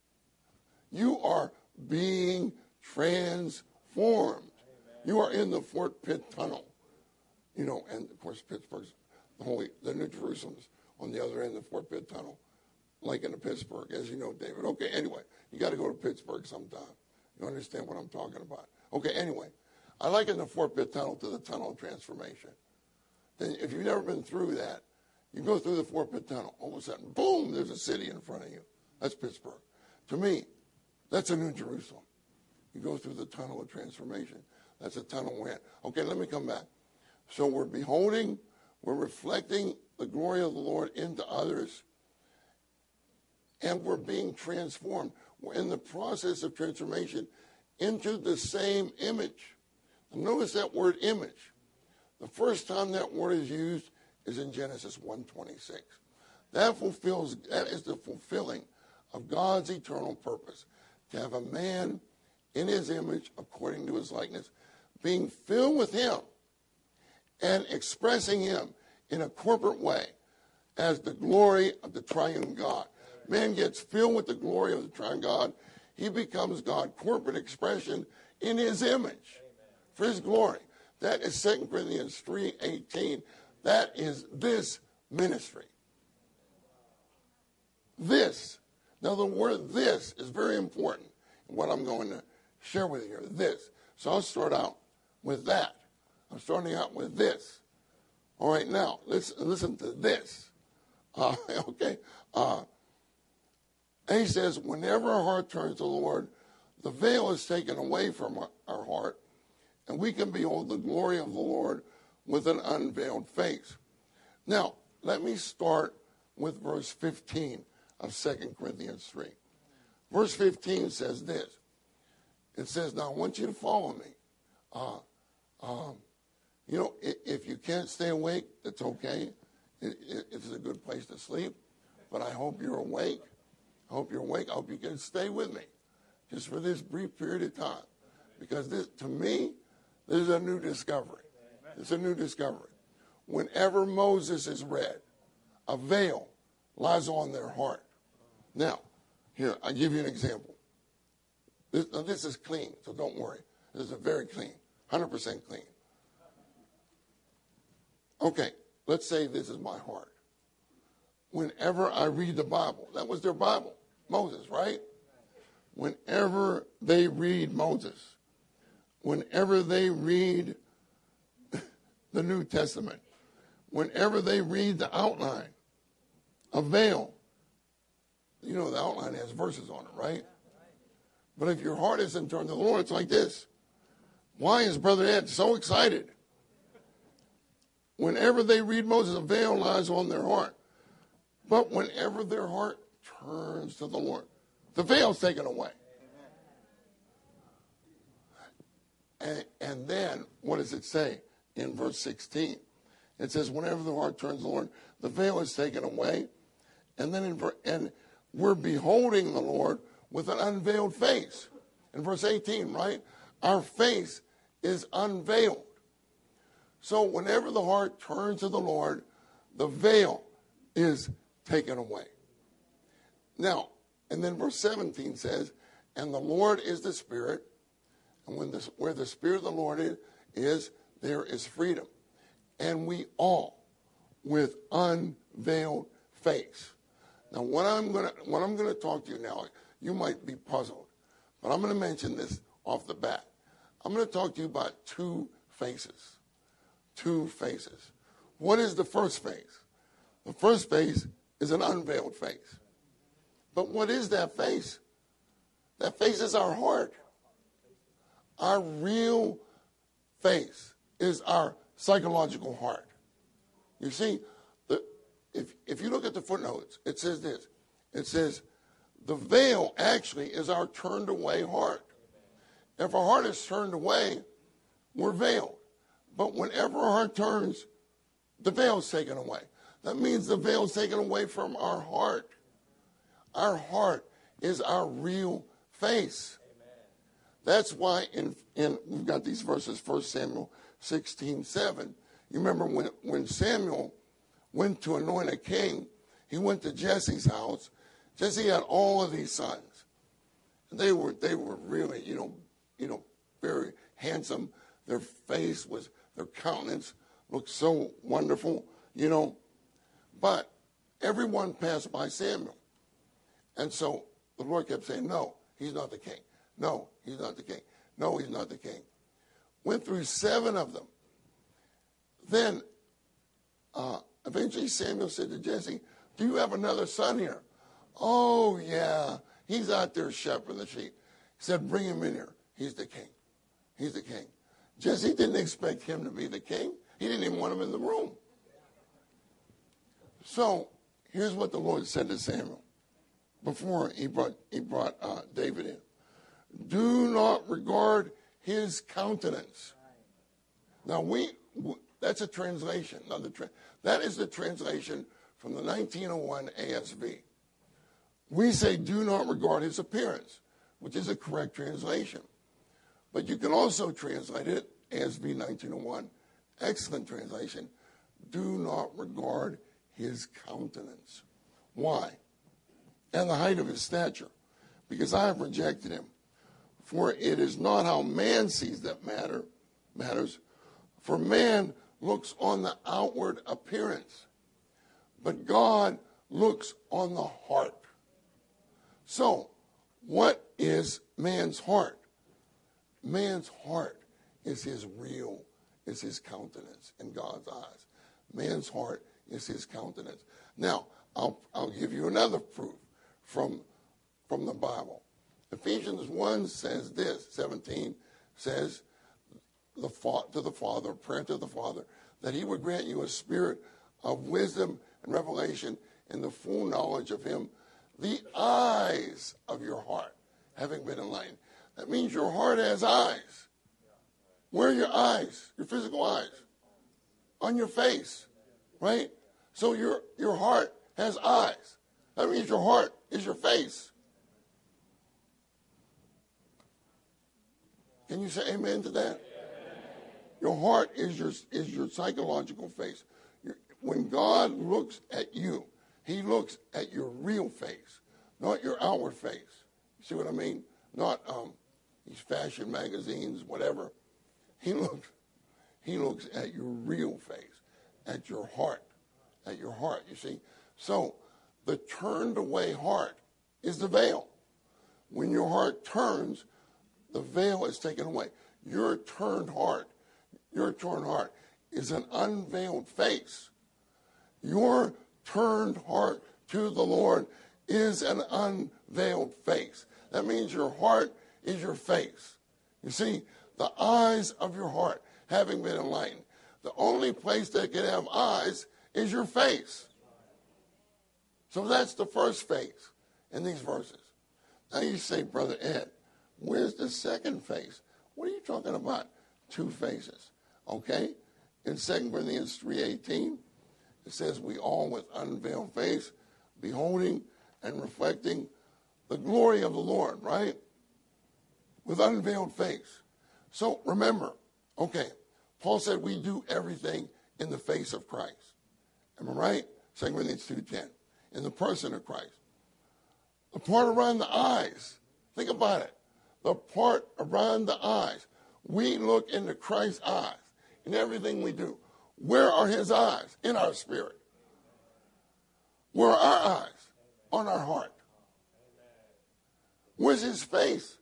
you are being transformed. You are in the Fort Pitt Tunnel. You know, and of course Pittsburgh's, the Holy, the New Jerusalem's on the other end of the Fort Pitt Tunnel. like in Pittsburgh, as you know, David. Okay, anyway, you got to go to Pittsburgh sometime. You understand what I'm talking about? Okay, anyway, I liken the Fort Pitt Tunnel to the Tunnel of Transformation. Then if you've never been through that, you go through the Fort Pitt Tunnel, all of a sudden, boom, there's a city in front of you. That's Pittsburgh. To me, that's a New Jerusalem. You go through the Tunnel of Transformation. That's a tunnel we're in. Okay, let me come back. So we're beholding, we're reflecting the glory of the Lord into others, and we're being transformed. We're in the process of transformation into the same image. Now notice that word image. The first time that word is used is in Genesis one twenty-six. That fulfills, that is the fulfilling of God's eternal purpose, to have a man in his image according to his likeness, being filled with him and expressing him in a corporate way as the glory of the triune God. Man gets filled with the glory of the triune God. He becomes God, corporate expression in his image for his glory. That is Second Corinthians three eighteen. That is this ministry. This. Now the word this is very important in what I'm going to share with you here. This. So I'll start out with that. I'm starting out with this. All right, now, let's listen to this. Uh, okay. Uh, and he says, whenever our heart turns to the Lord, the veil is taken away from our, our heart, and we can behold the glory of the Lord with an unveiled face. Now, let me start with verse fifteen of Second Corinthians three. Verse fifteen says this. It says, now I want you to follow me. Uh, um, you know, if, if you can't stay awake, it's okay. It, it, it's a good place to sleep. But I hope you're awake. I hope you're awake. I hope you can stay with me just for this brief period of time. Because this, to me, this is a new discovery. It's a new discovery. Whenever Moses is read, a veil lies on their heart. Now, here, I'll give you an example. This, now this is clean, so don't worry. This is very clean, one hundred percent clean. Okay, let's say this is my heart. Whenever I read the Bible, that was their Bible, Moses, right? Whenever they read Moses, whenever they read the New Testament, whenever they read the outline, a veil, you know the outline has verses on it, right? But if your heart isn't turned to the Lord, it's like this. Why is Brother Ed so excited? Whenever they read Moses, a veil lies on their heart. But whenever their heart turns to the Lord, the veil's taken away. And, and then, what does it say in verse sixteen? It says, whenever the heart turns to the Lord, the veil is taken away. And then, in, and we're beholding the Lord with an unveiled face. In verse eighteen, right? Our face is unveiled. So whenever the heart turns to the Lord, the veil is taken away. Now, and then verse seventeen says, and the Lord is the Spirit, and when the, where the Spirit of the Lord is, is, there is freedom. And we all, with unveiled face. Now, what I'm going to what I'm going to talk to you now, you might be puzzled, but I'm going to mention this off the bat. I'm going to talk to you about two faces. Two faces. What is the first face? The first face is an unveiled face. But what is that face? That face is our heart. Our real face is our psychological heart. You see, the, if, if you look at the footnotes, it says this. It says, the veil actually is our turned away heart. If our heart is turned away, we're veiled. But whenever our heart turns, the veil is taken away. That means the veil is taken away from our heart. Our heart is our real face. Amen. That's why in, in we've got these verses, First Samuel sixteen seven. You remember when, when Samuel went to anoint a king, he went to Jesse's house. Jesse had all of these sons. They were they were really, you know, you know, very handsome. Their face was, their countenance looked so wonderful, you know. But everyone passed by Samuel. And so the Lord kept saying, no, he's not the king. No, he's not the king. No, he's not the king. Went through seven of them. Then uh, eventually Samuel said to Jesse, do you have another son here? Oh, yeah, he's out there shepherding the sheep. He said, bring him in here. He's the king. He's the king. Jesse didn't expect him to be the king. He didn't even want him in the room. So here's what the Lord said to Samuel before he brought, he brought uh, David in. Do not regard his countenance. Now, we, we that's a translation. Not the tra- that is the translation from the nineteen oh one A S V. We say do not regard his appearance, which is a correct translation. But you can also translate it, A S V nineteen oh one, excellent translation, do not regard his countenance. Why? And the height of his stature. Because I have rejected him. For it is not how man sees that matter matters. For man looks on the outward appearance, but God looks on the heart. So, what is man's heart? Man's heart is his real, is his countenance in God's eyes. Man's heart is his countenance. Now, I'll, I'll give you another proof from, from the Bible. Ephesians one says this, seventeen says, the fa- to the Father, prayer to the Father, that he would grant you a spirit of wisdom and revelation in the full knowledge of him, the eyes of your heart having been enlightened. That means your heart has eyes. Where are your eyes? Your physical eyes. On your face, right? So your, your heart has eyes. That means your heart is your face. Can you say amen to that? Amen. Your heart is your, is your psychological face. Your, when God looks at you, he looks at your real face, not your outward face. You see what I mean? Not um, these fashion magazines, whatever. He looks, he looks at your real face, at your heart, at your heart, you see. So the turned away heart is the veil. When your heart turns, the veil is taken away. Your turned heart, your turned heart is an unveiled face. Your turned heart to the Lord is an unveiled face. That means your heart is your face. You see, the eyes of your heart having been enlightened. The only place that can have eyes is your face. So that's the first face in these verses. Now you say, Brother Ed, where's the second face? What are you talking about? Two faces. Okay? In Second Corinthians three eighteen, it says, we all with unveiled face, beholding and reflecting the glory of the Lord, right? With unveiled face. So remember, okay, Paul said we do everything in the face of Christ. Am I right? Second Corinthians two ten. In the person of Christ. The part around the eyes. Think about it. The part around the eyes. We look into Christ's eyes in everything we do. Where are his eyes? In our spirit. Where are our eyes? On our heart. Where's his face?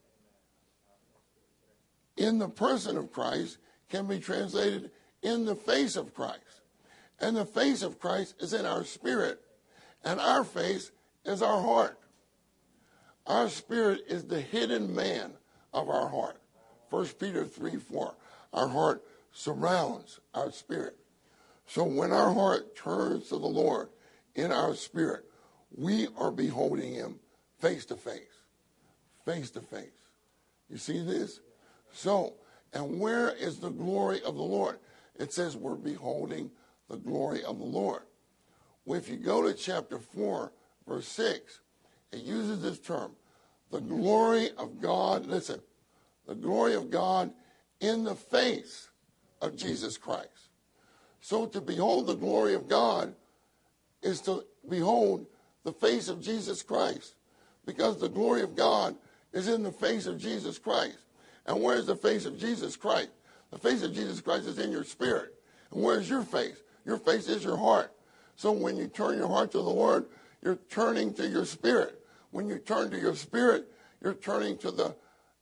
In the person of Christ can be translated in the face of Christ. And the face of Christ is in our spirit. And our face is our heart. Our spirit is the hidden man of our heart. First Peter three four. Our heart surrounds our spirit. So when our heart turns to the Lord in our spirit, we are beholding him face to face. Face to face. You see this? So, and where is the glory of the Lord? It says we're beholding the glory of the Lord. Well, if you go to chapter four, verse six, it uses this term, the glory of God, listen, the glory of God in the face of Jesus Christ. So to behold the glory of God is to behold the face of Jesus Christ, because the glory of God is in the face of Jesus Christ. And where's the face of Jesus Christ? The face of Jesus Christ is in your spirit. And where's your face? Your face is your heart. So when you turn your heart to the Lord, you're turning to your spirit. when you turn to your spirit, you're turning to the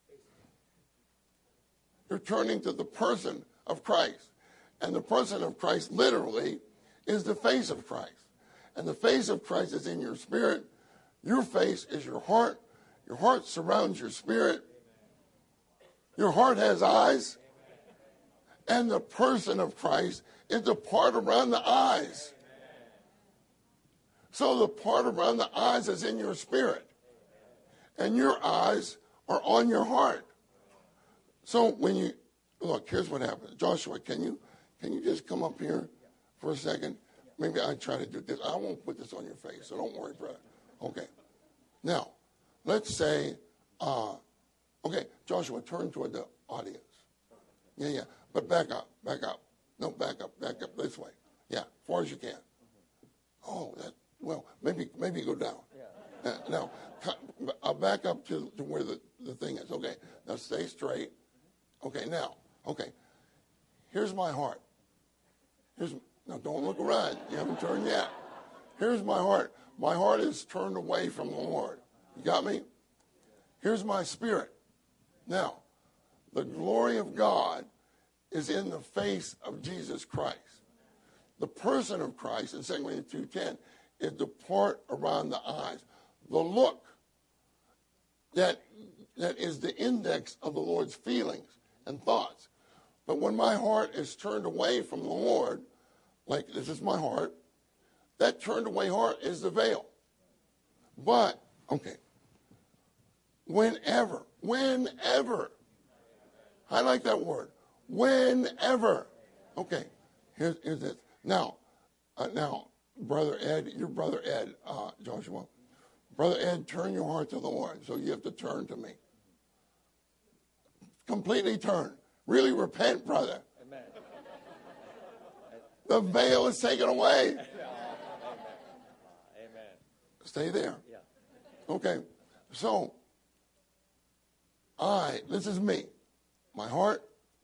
you're turning to the person of Christ. And the person of Christ literally is the face of Christ. And the face of Christ is in your spirit. Your face is your heart. Your heart surrounds your spirit. Your heart has eyes. And the person of Christ is the part around the eyes. So the part around the eyes is in your spirit. And your eyes are on your heart. So when you, look, here's what happens. Joshua, can you, can you just come up here for a second? Maybe I try to do this. I won't put this on your face, so don't worry, brother. Okay. Now, let's say, uh, okay, Joshua, turn toward the audience. Yeah, yeah. But back up, back up. No, back up, back up this way. Yeah, as far as you can. Oh, that, well, maybe maybe go down. Uh, now, I'll back up to, to where the, the thing is. Okay, now stay straight. Okay, now, okay. Here's my heart. Here's Now, don't look around. You haven't turned yet. Here's my heart. My heart is turned away from the Lord. You got me? Here's my spirit. Now, the glory of God is in the face of Jesus Christ. The person of Christ in Second Corinthians two ten is the part around the eyes. The look that, that is the index of the Lord's feelings and thoughts. But when my heart is turned away from the Lord, like this is my heart, that turned away heart is the veil. But, okay, whenever, whenever, I like that word, whenever. Okay, here's, here's this. Now, uh, now, Brother Ed, your Brother Ed, uh, Joshua, Brother Ed, turn your heart to the Lord. So you have to turn to me. Completely turn. Really repent, brother. Amen. The veil is taken away. Amen. Stay there. Yeah. Okay. So, I, this is me. My heart,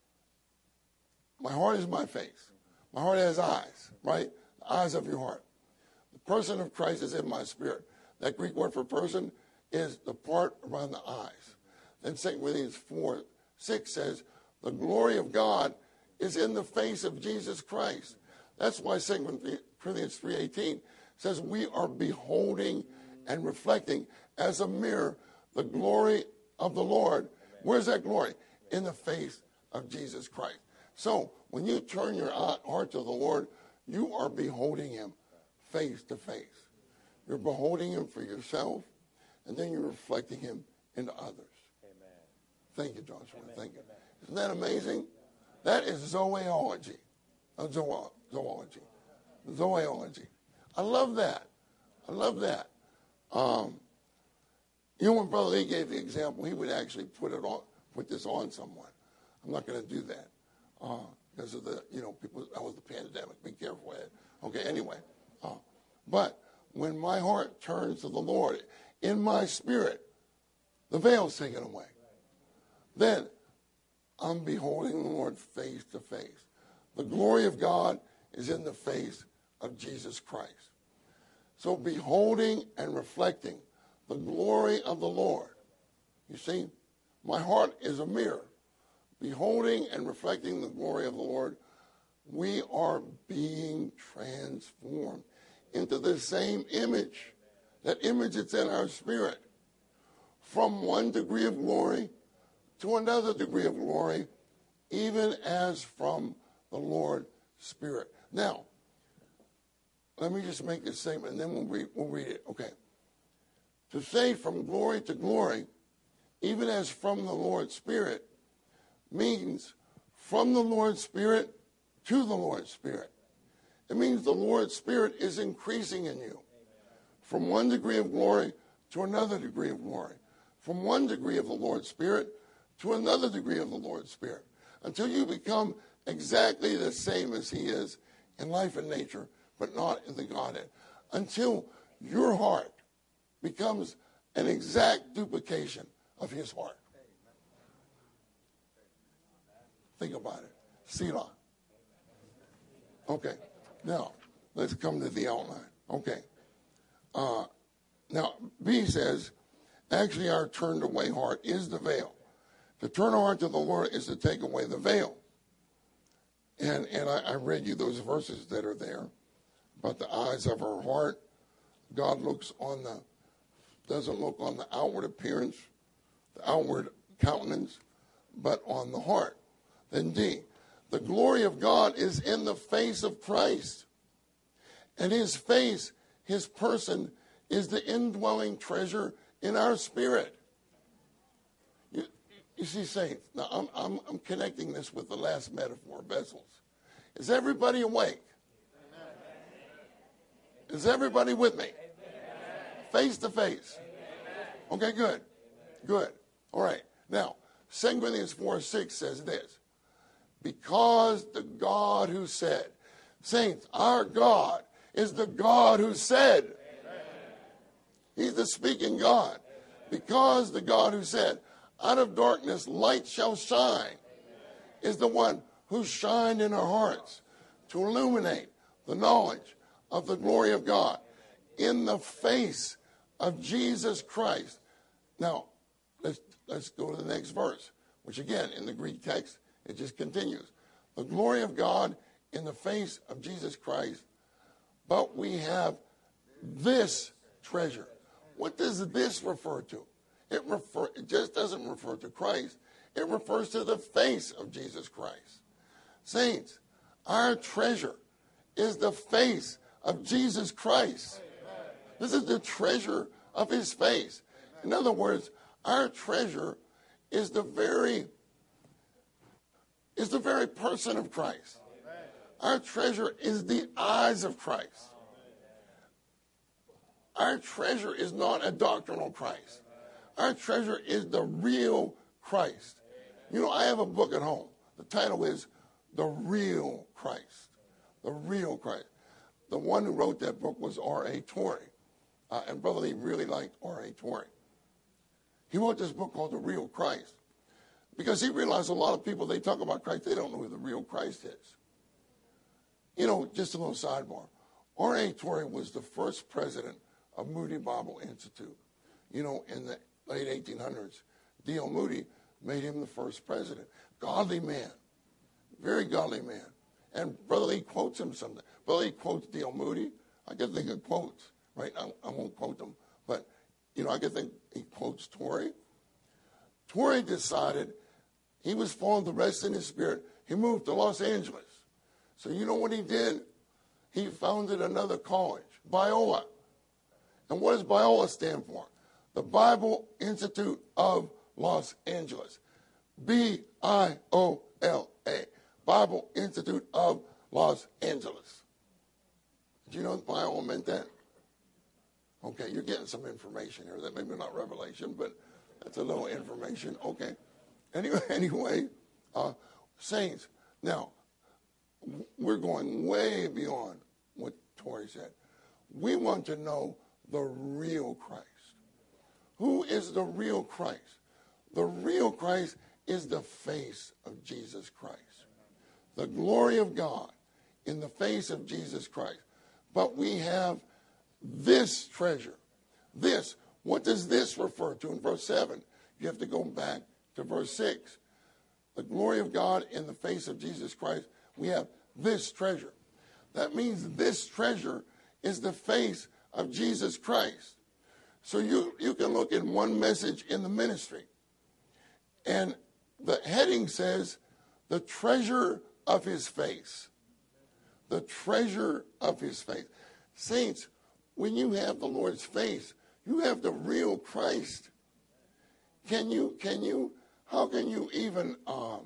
my heart is my face. My heart has eyes, right? The eyes of your heart. The person of Christ is in my spirit. That Greek word for person is the part around the eyes. Then Second Corinthians four six says, the glory of God is in the face of Jesus Christ. That's why Second Corinthians three eighteen says we are beholding and reflecting as a mirror the glory of the Lord. Where's that glory? In the face of Jesus Christ. So when you turn your heart to the Lord, you are beholding him face to face. You're beholding him for yourself, and then you're reflecting him into others. Amen. Thank you, Joshua. Amen. Thank you. Amen. Isn't that amazing? That is zoology. Uh, zoolo- zoology. Zoology. I love that. I love that. Um, you know, when Brother Lee gave the example, he would actually put it on, put this on someone. I'm not going to do that uh, because of the, you know, people. That was the pandemic. Be careful with it. Okay. Anyway, uh, but when my heart turns to the Lord, in my spirit, the veil's taken away. Then I'm beholding the Lord face to face. The glory of God is in the face of Jesus Christ. So beholding and reflecting the glory of the Lord. You see, my heart is a mirror. Beholding and reflecting the glory of the Lord, we are being transformed into the same image, that image that's in our spirit, from one degree of glory to another degree of glory, even as from the Lord Spirit. Now, let me just make this statement, and then we'll read, we'll read it. Okay. To say from glory to glory, even as from the Lord's Spirit, means from the Lord's Spirit to the Lord's Spirit. It means the Lord's Spirit is increasing in you. From one degree of glory to another degree of glory. From one degree of the Lord's Spirit to another degree of the Lord's Spirit. Until you become exactly the same as he is in life and nature, but not in the Godhead. Until your heart becomes an exact duplication of his heart. Think about it. Selah. Okay. Now, let's come to the outline. Okay. Uh, Now, B says, actually our turned away heart is the veil. To turn our heart to the Lord is to take away the veil. And and I, I read you those verses that are there about the eyes of our heart. God looks on the, doesn't look on the outward appearance, the outward countenance, but on the heart. Then D, the glory of God is in the face of Christ. And his face, his person, is the indwelling treasure in our spirit. You, you see, saints, now I'm, I'm, I'm connecting this with the last metaphor, vessels. Is everybody awake? Amen. Is everybody with me? Amen. Face to face. Amen. Okay, good. Good. All right. Now, Second Corinthians four six says this. Because the God who said, saints, our God is the God who said. Amen. He's the speaking God. Because the God who said, out of darkness light shall shine, Amen. Is the one who shined in our hearts to illuminate the knowledge of the glory of God in the face of Jesus Christ. Now, let's, let's go to the next verse, which again, in the Greek text, it just continues. The glory of God in the face of Jesus Christ, but we have this treasure. What does this refer to? It, refer, it just doesn't refer to Christ. It refers to the face of Jesus Christ. Saints, our treasure is the face of Jesus Christ. This is the treasure of his face. In other words, our treasure is the very is the very person of Christ. Our treasure is the eyes of Christ. Our treasure is not a doctrinal Christ. Our treasure is the real Christ. You know, I have a book at home. The title is The Real Christ. The Real Christ. The one who wrote that book was R A Torrey. Uh, and Brother Lee really liked R A Torrey. He wrote this book called The Real Christ because he realized a lot of people, they talk about Christ, they don't know who the real Christ is. You know, just a little sidebar. R A Torrey was the first president of Moody Bible Institute. You know, in the late eighteen hundreds, D L Moody made him the first president. Godly man. Very godly man. And Brother Lee quotes him something. Brother Lee quotes D L Moody. I can think of quotes, right? I, I won't quote them. But, you know, I can think he quotes Torrey. Torrey decided he was full of the rest in his spirit. He moved to Los Angeles. So you know what he did? He founded another college, Biola. And what does Biola stand for? The Bible Institute of Los Angeles. B I O L A. Bible Institute of Los Angeles. Did you know that Biola meant that? Okay, you're getting some information here. That maybe not revelation, but that's a little information. Okay. Anyway, anyway, uh, saints. Now, we're going way beyond what Torrey said. We want to know the real Christ. Who is the real Christ? The real Christ is the face of Jesus Christ. The glory of God in the face of Jesus Christ. But we have this treasure. This. What does this refer to in verse seven? You have to go back to verse six. The glory of God in the face of Jesus Christ. We have this treasure. That means this treasure is the face of Jesus Christ. So you, you can look at one message in the ministry. And the heading says, the treasure of his face. The treasure of his face. Saints, when you have the Lord's face, you have the real Christ. Can you, can you, how can you even, um,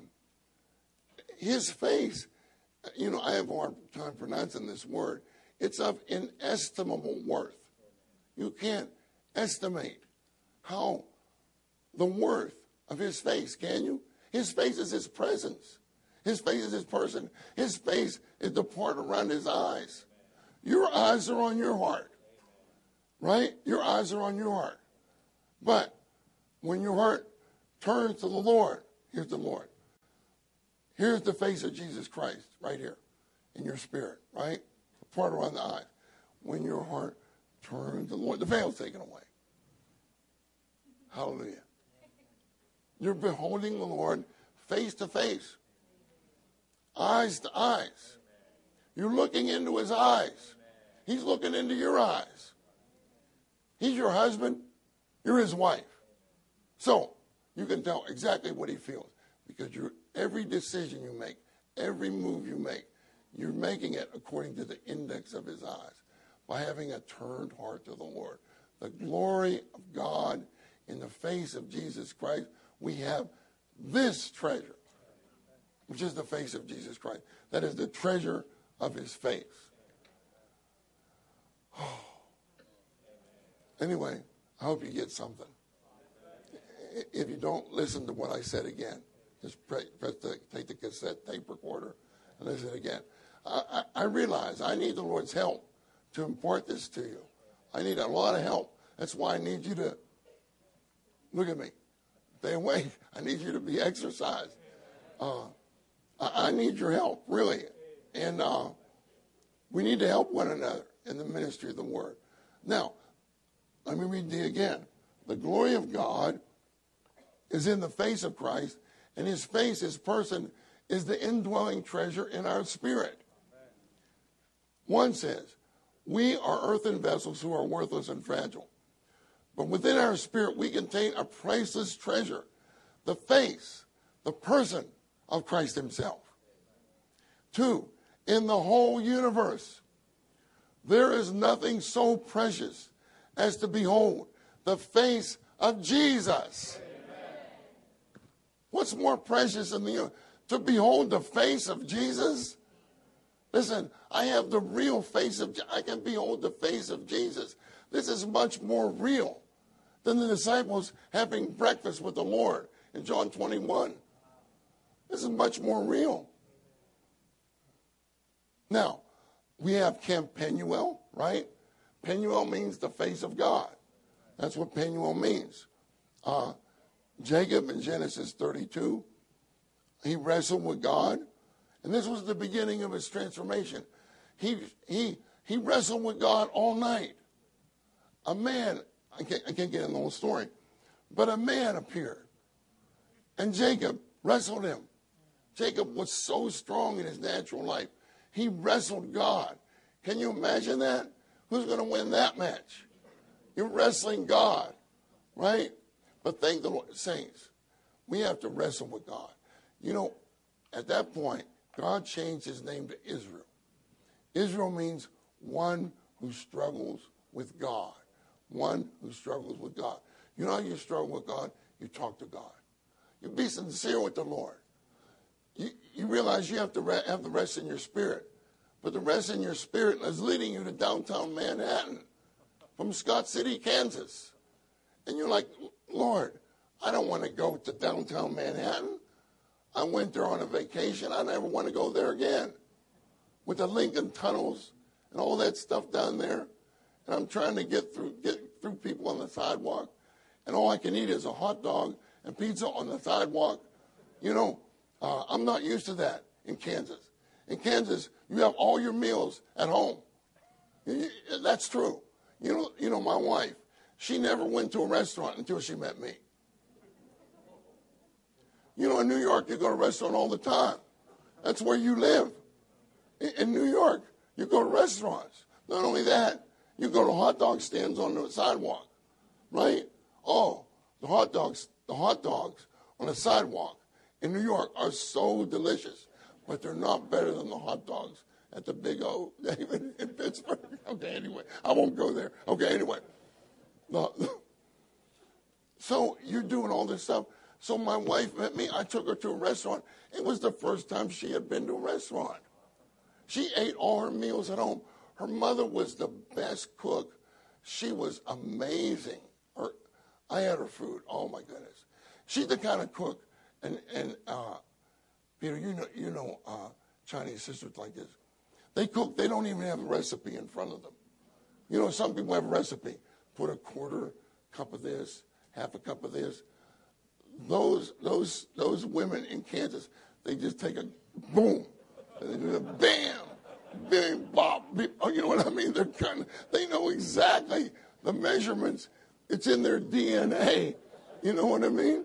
his face, you know, I have a hard time pronouncing this word. It's of inestimable worth. You can't estimate how the worth of his face, can you? His face is his presence. His face is his person. His face is the part around his eyes. Your eyes are on your heart, right? Your eyes are on your heart. But when your heart turns to the Lord, here's the Lord. Here's the face of Jesus Christ right here in your spirit, right? The part around the eyes. When your heart turn to the Lord. The veil's taken away. Hallelujah. You're beholding the Lord face to face, eyes to eyes. You're looking into his eyes. He's looking into your eyes. He's your husband. You're his wife. So you can tell exactly what he feels because you're, every decision you make, every move you make, you're making it according to the index of his eyes by having a turned heart to the Lord. The glory of God in the face of Jesus Christ, we have this treasure, which is the face of Jesus Christ. That is the treasure of his face. Oh. Anyway, I hope you get something. If you don't, listen to what I said again. Just press the, take the cassette tape recorder and listen again. I, I, I realize I need the Lord's help to impart this to you. I need a lot of help. That's why I need you to, look at me, stay awake. I need you to be exercised. Uh, I, I need your help, really. And uh, we need to help one another in the ministry of the word. Now, let me read thee again. The glory of God is in the face of Christ, and his face, his person, is the indwelling treasure in our spirit. One says, we are earthen vessels who are worthless and fragile. But within our spirit, we contain a priceless treasure, the face, the person of Christ himself. Two, in the whole universe, there is nothing so precious as to behold the face of Jesus. Amen. What's more precious than the to behold the face of Jesus? Listen, I have the real face of, I can behold the face of Jesus. This is much more real than the disciples having breakfast with the Lord in John twenty-one. This is much more real. Now, we have Camp Penuel, right? Penuel means the face of God. That's what Penuel means. Uh, Jacob in Genesis thirty-two, he wrestled with God, and this was the beginning of his transformation. He he he wrestled with God all night. A man, I can't, I can't get into the whole story, but a man appeared, and Jacob wrestled him. Jacob was so strong in his natural life. He wrestled God. Can you imagine that? Who's going to win that match? You're wrestling God, right? But thank the Lord, saints, we have to wrestle with God. You know, at that point, God changed his name to Israel. Israel means one who struggles with God. One who struggles with God. You know how you struggle with God? You talk to God. You be sincere with the Lord. You, you realize you have to re- have the rest in your spirit. But the rest in your spirit is leading you to downtown Manhattan from Scott City, Kansas. And you're like, Lord, I don't want to go to downtown Manhattan. I went there on a vacation. I never want to go there again. With the Lincoln tunnels and all that stuff down there. And I'm trying to get through get through people on the sidewalk. And all I can eat is a hot dog and pizza on the sidewalk. You know, uh, I'm not used to that in Kansas. In Kansas, you have all your meals at home. That's true. You know, you know, my wife, she never went to a restaurant until she met me. You know, in New York, you go to a restaurant all the time. That's where you live. In New York, you go to restaurants. Not only that, you go to hot dog stands on the sidewalk, right? Oh, the hot dogs, the hot dogs on the sidewalk in New York are so delicious, but they're not better than the hot dogs at the Big O, David, in Pittsburgh. Okay, anyway, I won't go there. Okay, anyway. So you're doing all this stuff. So my wife met me. I took her to a restaurant. It was the first time she had been to a restaurant. She ate all her meals at home. Her mother was the best cook. She was amazing. Her, I had her food. Oh, my goodness. She's the kind of cook, and, and uh, Peter, you know, you know uh, Chinese sisters like this. They cook. They don't even have a recipe in front of them. You know, some people have a recipe. Put a quarter cup of this, half a cup of this. Those those those women in Kansas, they just take a boom, and they do a bam, big, bop, beep. Oh, you know what I mean? They're kind of, they know exactly the measurements. It's in their D N A. You know what I mean?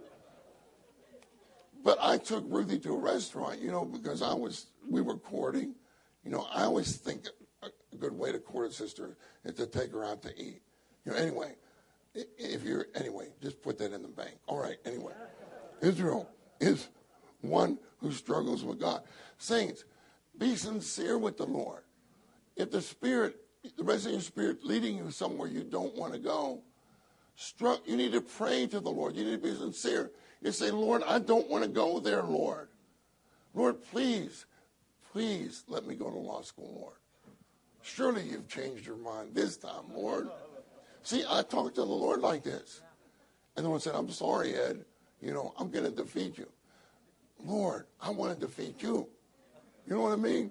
But I took Ruthie to a restaurant, you know, because I was, we were courting. You know, I always think a, a good way to court a sister is to take her out to eat. You know, anyway, if you're, anyway, just put that in the bank. All right, anyway. Israel is one who struggles with God. Saints, be sincere with the Lord. If the Spirit, the rest of your Spirit leading you somewhere you don't want to go, stru- you need to pray to the Lord. You need to be sincere. You say, Lord, I don't want to go there, Lord. Lord, please, please let me go to law school, Lord. Surely you've changed your mind this time, Lord. See, I talked to the Lord like this. And the Lord said, I'm sorry, Ed. You know, I'm going to defeat you. Lord, I want to defeat you. You know what I mean?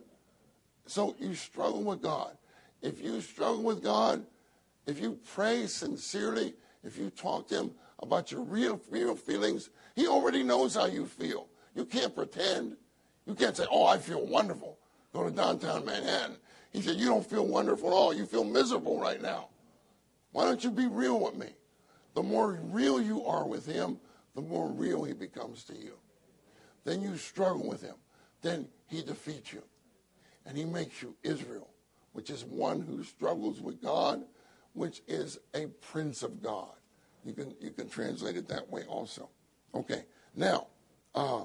So you struggle with God. If you struggle with God, if you pray sincerely, if you talk to him about your real, real feelings, he already knows how you feel. You can't pretend. You can't say, oh, I feel wonderful. Go to downtown Manhattan. He said, you don't feel wonderful at all. You feel miserable right now. Why don't you be real with me? The more real you are with him, the more real he becomes to you. Then you struggle with him. Then he defeats you. And he makes you Israel, which is one who struggles with God, which is a prince of God. You can you can translate it that way also. Okay, now, uh,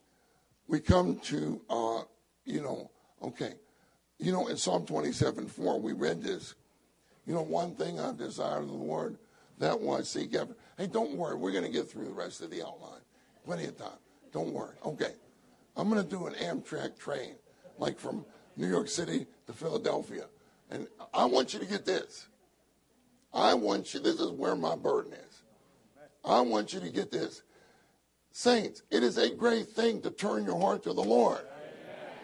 we come to, uh, you know, okay. You know, in Psalm twenty-seven four, we read this. You know, one thing I've desired of the Lord, that was seek after. Hey, don't worry. We're going to get through the rest of the outline. Plenty of time. Don't worry. Okay. I'm going to do an Amtrak train, like from New York City to Philadelphia. And I want you to get this. I want you, this is where my burden is. I want you to get this. Saints, it is a great thing to turn your heart to the Lord. Amen.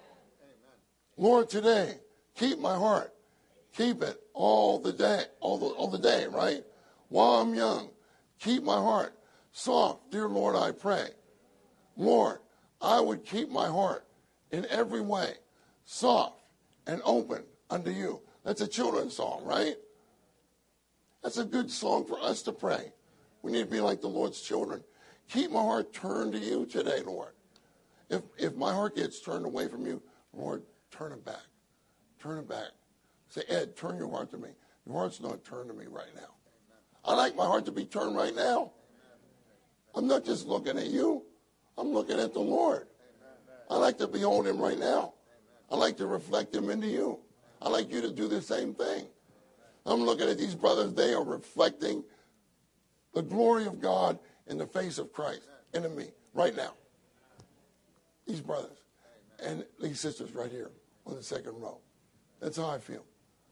Lord, today, keep my heart. Keep it all the day, all the, all the day, right? While I'm young, keep my heart soft. Dear Lord, I pray. Lord, I would keep my heart in every way soft and open unto you. That's a children's song, right? That's a good song for us to pray. We need to be like the Lord's children. Keep my heart turned to you today, Lord. If if my heart gets turned away from you, Lord, turn it back. Turn it back. Say, Ed, turn your heart to me. Your heart's not turned to me right now. I like my heart to be turned right now. I'm not just looking at you. I'm looking at the Lord. I like to behold him right now. I like to reflect him into you. I like you to do the same thing. I'm looking at these brothers. They are reflecting the glory of God in the face of Christ into me right now. These brothers and these sisters right here on the second row. That's how I feel.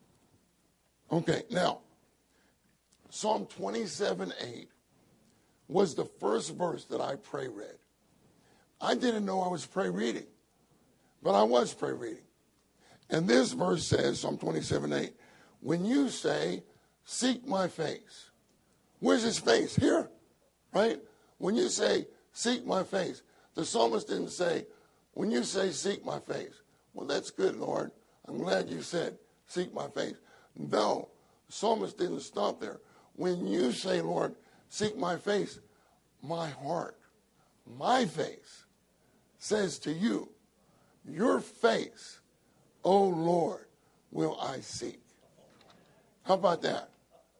Okay, now, Psalm twenty-seven eight was the first verse that I pray read. I didn't know I was pray reading, but I was pray reading. And this verse says, Psalm twenty-seven eight, when you say, seek my face. Where's his face? Here, right? When you say, seek my face, the psalmist didn't say, when you say, seek my face. Well, that's good, Lord. I'm glad you said, seek my face. No, the psalmist didn't stop there. When you say, Lord, seek my face, my heart, my face says to you, your face, O Lord, will I seek. How about that?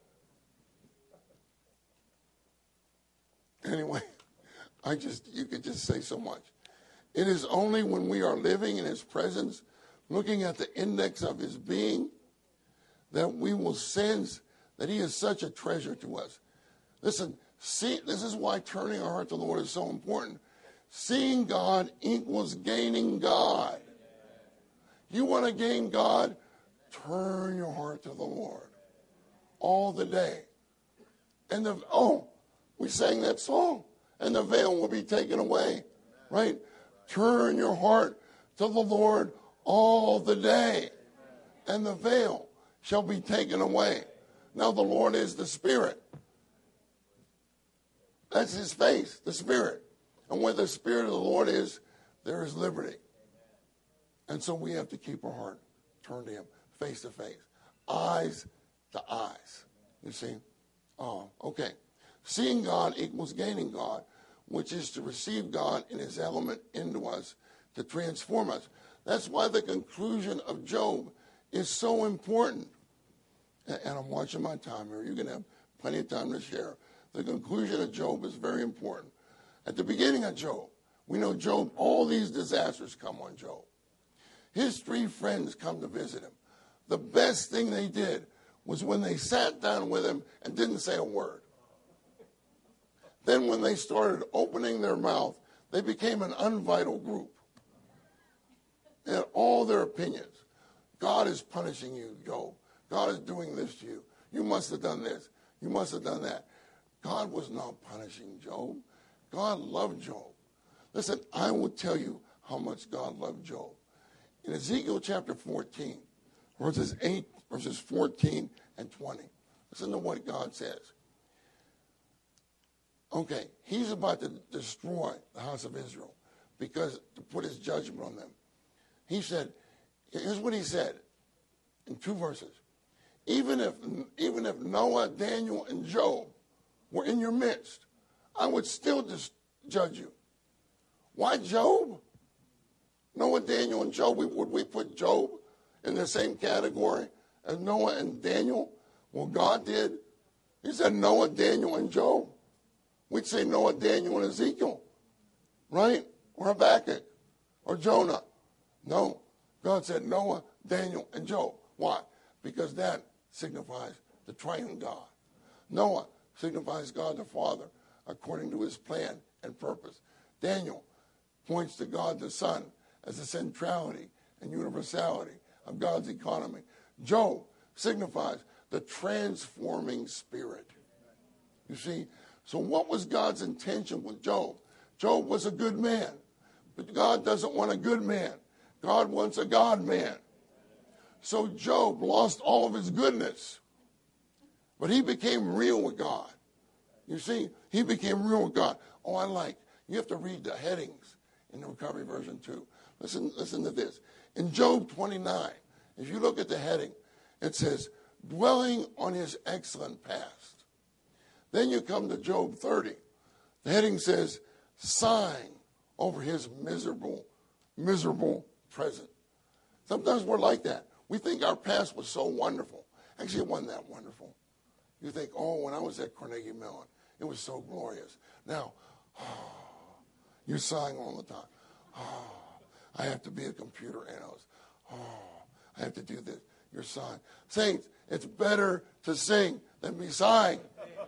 Anyway, I just, you could just say so much. It is only when we are living in his presence, looking at the index of his being, that we will sense that he is such a treasure to us. Listen, see, this is why turning our heart to the Lord is so important. Seeing God equals gaining God. You want to gain God? Turn your heart to the Lord all the day. And the, oh, we sang that song. And the veil will be taken away, right? Turn your heart to the Lord all the day. And the veil shall be taken away. Now the Lord is the Spirit. That's his face, the Spirit. And where the Spirit of the Lord is, there is liberty. And so we have to keep our heart turned to him, face to face, eyes to eyes. You see? Oh, okay. Seeing God equals gaining God, which is to receive God in his element into us to transform us. That's why the conclusion of Job is so important. And I'm watching my time here. You're going to have plenty of time to share. The conclusion of Job is very important. At the beginning of Job, we know Job, all these disasters come on Job. His three friends come to visit him. The best thing they did was when they sat down with him and didn't say a word. Then when they started opening their mouth, they became an unvital group. They had all their opinions. God is punishing you, Job. God is doing this to you. You must have done this. You must have done that. God was not punishing Job. God loved Job. Listen, I will tell you how much God loved Job. In Ezekiel chapter fourteen, verses eight, verses fourteen and twenty, listen to what God says. Okay, he's about to destroy the house of Israel because to put his judgment on them. He said, here's what he said in two verses. Even if, even if Noah, Daniel, and Job were in your midst, I would still just judge you. Why Job? Noah, Daniel, and Job. We, would we put Job in the same category as Noah and Daniel? Well, God did. He said Noah, Daniel, and Job. We'd say Noah, Daniel, and Ezekiel, right? Or Habakkuk, or Jonah. No, God said Noah, Daniel, and Job. Why? Because that signifies the triune God. Noah signifies God the Father according to his plan and purpose. Daniel points to God the Son as the centrality and universality of God's economy. Job signifies the transforming spirit. You see, so what was God's intention with Job? Job was a good man, but God doesn't want a good man. God wants a God man. So Job lost all of his goodness, but he became real with God. You see, he became real with God. Oh, I like, you have to read the headings in the Recovery Version too. Listen, listen to this. In Job twenty-nine, if you look at the heading, it says, dwelling on his excellent past. Then you come to Job thirty. The heading says, sighing over his miserable, miserable present. Sometimes we're like that. We think our past was so wonderful. Actually, it wasn't that wonderful. You think, oh, when I was at Carnegie Mellon, it was so glorious. Now, oh, you're sighing all the time. Oh, I have to be a computer analyst. Oh, I have to do this. You're sighing. Saints, it's better to sing than be sighing.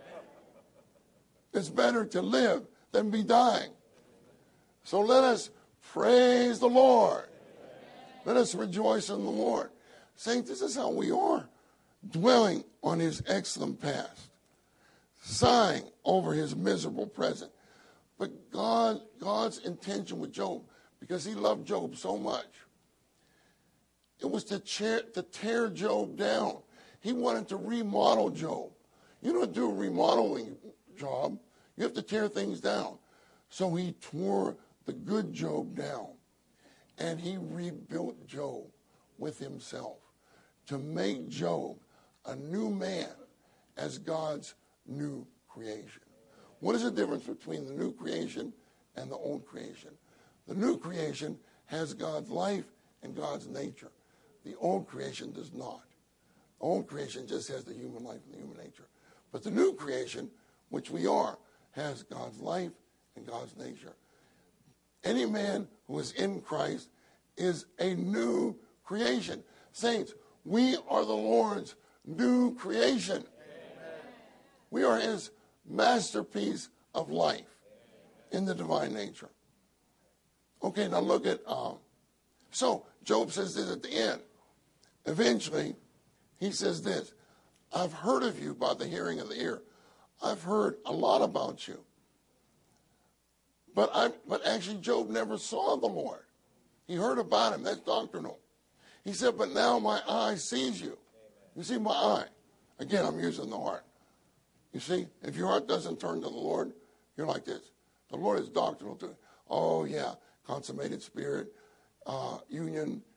It's better to live than be dying. So let us praise the Lord. Let us rejoice in the Lord. Saints, this is how we are. Dwelling on his excellent past. Sighing over his miserable present. But God, God's intention with Job, because he loved Job so much, it was to, tear, to tear Job down. He wanted to remodel Job. You don't do a remodeling job. You have to tear things down. So he tore the good Job down. And he rebuilt Job with himself to make Job a new man as God's new creation. What is the difference between the new creation and the old creation? The new creation has God's life and God's nature. The old creation does not. The old creation just has the human life and the human nature. But the new creation, which we are, has God's life and God's nature. Any man who is in Christ is a new creation. Saints, we are the Lord's new creation. Amen. We are his masterpiece of life in the divine nature. Okay, now look at, um, so Job says this at the end. Eventually, he says this, I've heard of you by the hearing of the ear. I've heard a lot about you. But I, but actually Job never saw the Lord. He heard about him. That's doctrinal. He said, but now my eye sees you. You see my eye. Again, I'm using the heart. You see, if your heart doesn't turn to the Lord, you're like this. The Lord is doctrinal to it. Oh, yeah, consummated spirit, uh, union,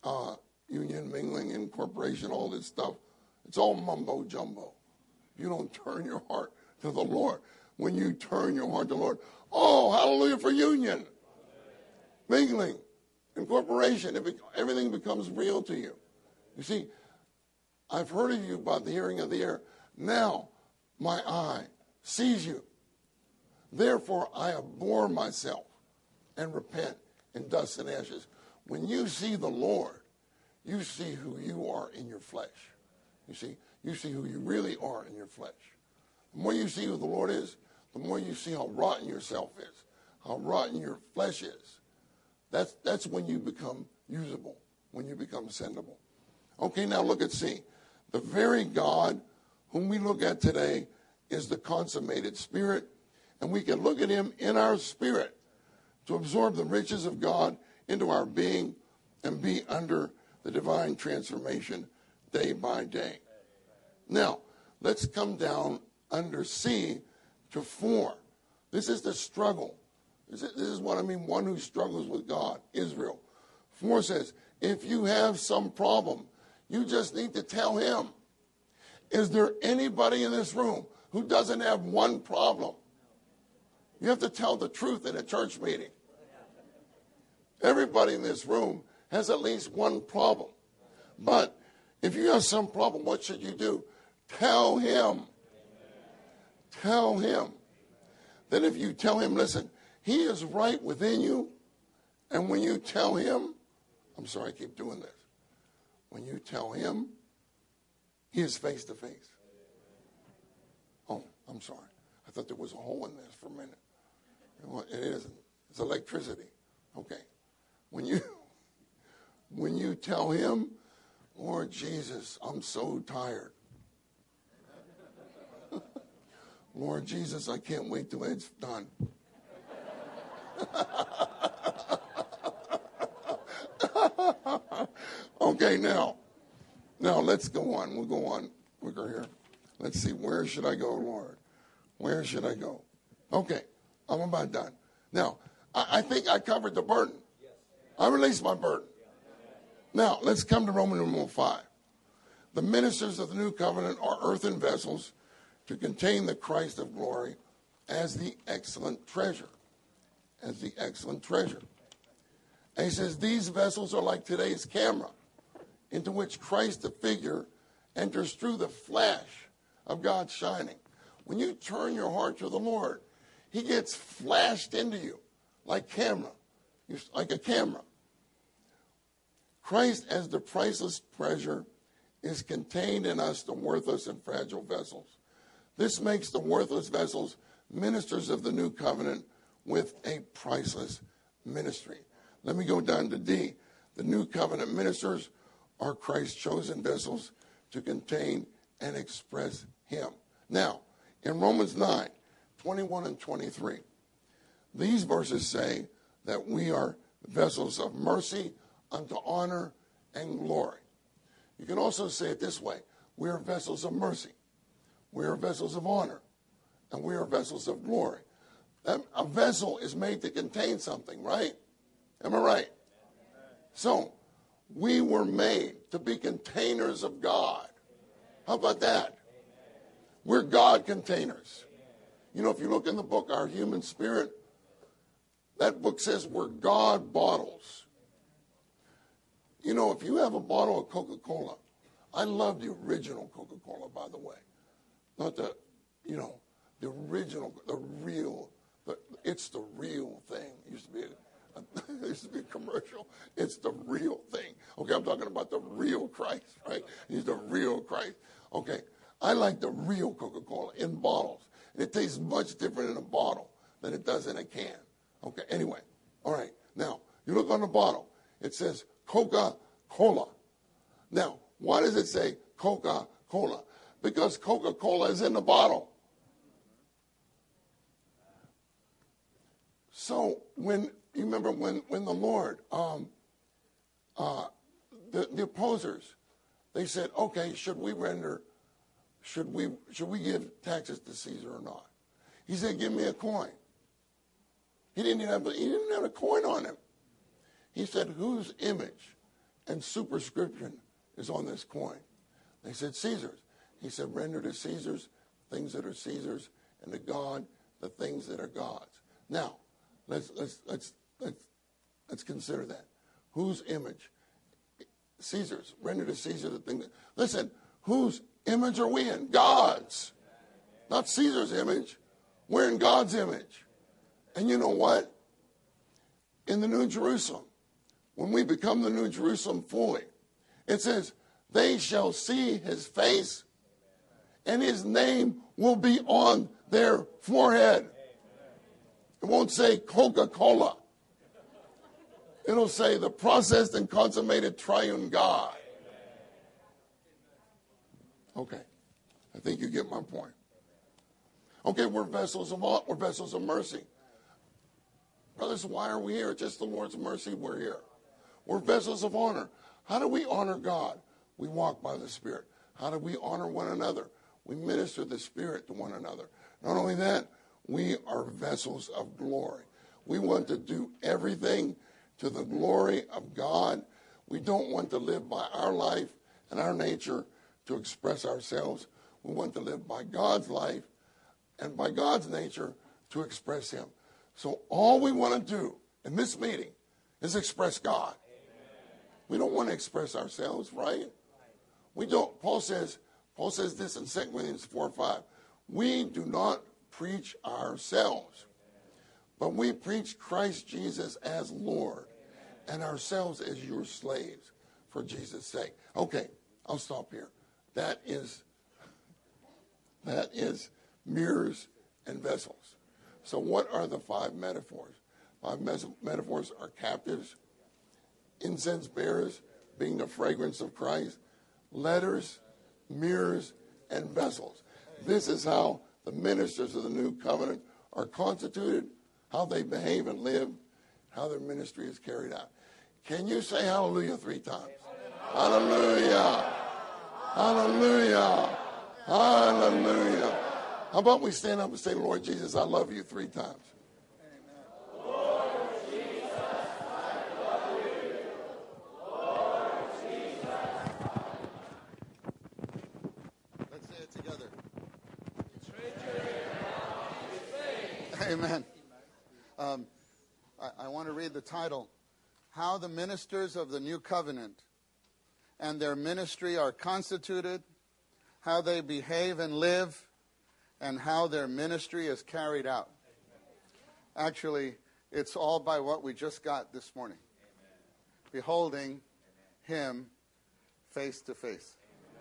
uh, union, mingling, incorporation, all this stuff. It's all mumbo jumbo. You don't turn your heart to the Lord. When you turn your heart to the Lord, oh, hallelujah for union, mingling, incorporation. It be, everything becomes real to you. You see, I've heard of you by the hearing of the ear. Now my eye sees you. Therefore I abhor myself and repent in dust and ashes. When you see the Lord, you see who you are in your flesh. You see, you see who you really are in your flesh. The more you see who the Lord is, the more you see how rotten yourself is, how rotten your flesh is. That's, that's when you become usable, when you become sendable. Okay, now look at C. The very God whom we look at today is the consummated Spirit, and we can look at him in our spirit to absorb the riches of God into our being and be under the divine transformation day by day. Now, let's come down under C to four. This is the struggle. This is, this is what I mean, one who struggles with God, Israel. Four says, if you have some problem, you just need to tell him. Is there anybody in this room who doesn't have one problem? You have to tell the truth in a church meeting. Everybody in this room has at least one problem. But if you have some problem, what should you do? Tell him. Tell him. Then if you tell him, listen, he is right within you. And when you tell him, I'm sorry, I keep doing this. When you tell him, he is face to face. Oh, I'm sorry. I thought there was a hole in this for a minute. It isn't. It's electricity. Okay. When you when you tell him, Lord Jesus, I'm so tired. Lord Jesus, I can't wait till it's done. Okay, now, now let's go on. We'll go on quicker here. Let's see, where should I go, Lord? Where should I go? Okay, I'm about done. Now, I, I think I covered the burden. I released my burden. Now, let's come to Roman numeral five. The ministers of the new covenant are earthen vessels to contain the Christ of glory as the excellent treasure. As the excellent treasure. And he says, these vessels are like today's camera, into which Christ the figure enters through the flash of God's shining. When you turn your heart to the Lord, he gets flashed into you like camera, like a camera. Christ as the priceless treasure is contained in us, the worthless and fragile vessels. This makes the worthless vessels ministers of the new covenant with a priceless ministry. Let me go down to D. The new covenant ministers are Christ's chosen vessels to contain and express him. Now, in Romans nine, twenty-one and twenty-three, these verses say that we are vessels of mercy unto honor and glory. You can also say it this way. We are vessels of mercy. We are vessels of honor. And we are vessels of glory. A vessel is made to contain something, right? Am I right? So, we were made to be containers of God. How about that? We're God containers. You know, if you look in the book, Our Human Spirit, that book says we're God bottles. You know, if you have a bottle of Coca-Cola, I love the original Coca-Cola, by the way. Not the, you know, the original, the real, the, it's the real thing. It used to be a, it used to be a commercial. It's the real thing. Okay, I'm talking about the real Christ, right? He's the real Christ. Okay, I like the real Coca-Cola in bottles. And it tastes much different in a bottle than it does in a can. Okay, anyway, all right. Now, you look on the bottle. It says Coca-Cola. Now, why does it say Coca-Cola? Because Coca-Cola is in the bottle. So when you remember when, when the Lord, um, uh, the, the opposers, they said, okay, should we render, should we should we give taxes to Caesar or not? He said, give me a coin. He didn't even have he didn't have a coin on him. He said, whose image and superscription is on this coin. They said Caesar's. He said, render to Caesar's things that are Caesar's, and to God the things that are God's. Now, let's let's let's let's let's consider that. Whose image? Caesar's. Render to Caesar the thing that. Listen, whose image are we in? God's. Not Caesar's image. We're in God's image. And you know what? In the New Jerusalem, when we become the New Jerusalem fully, it says, they shall see his face, and his name will be on their forehead. It won't say Coca-Cola. It'll say the processed and consummated triune God. Okay. I think you get my point. Okay, we're vessels of we're vessels of mercy. Brothers, why are we here? Just the Lord's mercy, we're here. We're vessels of honor. How do we honor God? We walk by the Spirit. How do we honor one another? We minister the Spirit to one another. Not only that, we are vessels of glory. We want to do everything to the glory of God. We don't want to live by our life and our nature to express ourselves. We want to live by God's life and by God's nature to express him. So all we want to do in this meeting is express God. We don't want to express ourselves, right? We don't. Paul says, Paul says this in Second Corinthians four five. We do not preach ourselves, but we preach Christ Jesus as Lord, and ourselves as your slaves for Jesus' sake. Okay, I'll stop here. That is, that is mirrors and vessels. So what are the five metaphors? Five mes- metaphors are captives, incense bearers, being the fragrance of Christ, letters, mirrors, and vessels. This is how the ministers of the new covenant are constituted, how they behave and live, how their ministry is carried out. Can you say hallelujah three times? Hallelujah. Hallelujah. Hallelujah. How about we stand up and say, Lord Jesus, I love you three times. Amen. Um, I, I want to read the title, How the Ministers of the New Covenant and Their Ministry Are Constituted, How They Behave and Live, and How Their Ministry is Carried Out. Actually, it's all by what we just got this morning. Beholding him face to face.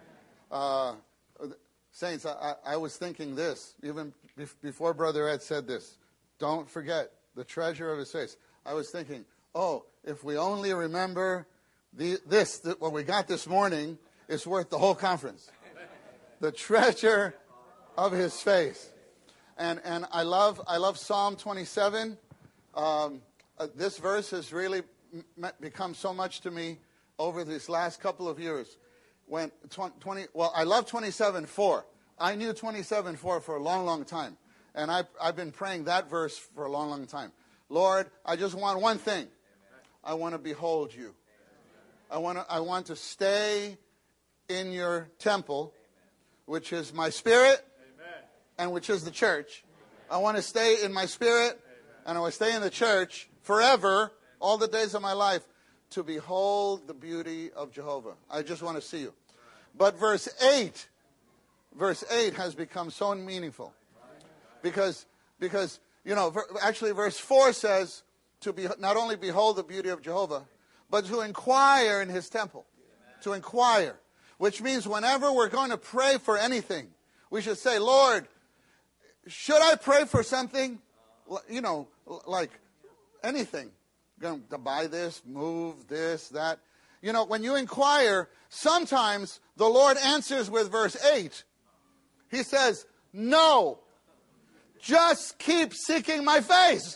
Uh, saints, I, I was thinking this, even before Brother Ed said this. Don't forget the treasure of his face. I was thinking, oh, if we only remember the, this, that what we got this morning is worth the whole conference. The treasure of his face. And and I love I love Psalm twenty-seven. Um, uh, this verse has really m- become so much to me over these last couple of years. When twenty, well, I love twenty-seven four. I knew twenty-seven four for a long, long time. And I, I've been praying that verse for a long, long time. Lord, I just want one thing. I want to behold you. I want to, I want to stay in your temple, which is my spirit and which is the church. I want to stay in my spirit and I want to stay in the church forever, all the days of my life, to behold the beauty of Jehovah. I just want to see you. But verse eight, verse eight has become so meaningful. Because, because you know, actually verse four says to be not only behold the beauty of Jehovah, but to inquire in his temple. To inquire. Which means whenever we're going to pray for anything, we should say, Lord, should I pray for something? You know, like anything. Going to buy this, move this, that. You know, when you inquire, sometimes the Lord answers with verse eight. He says, no. Just keep seeking my face.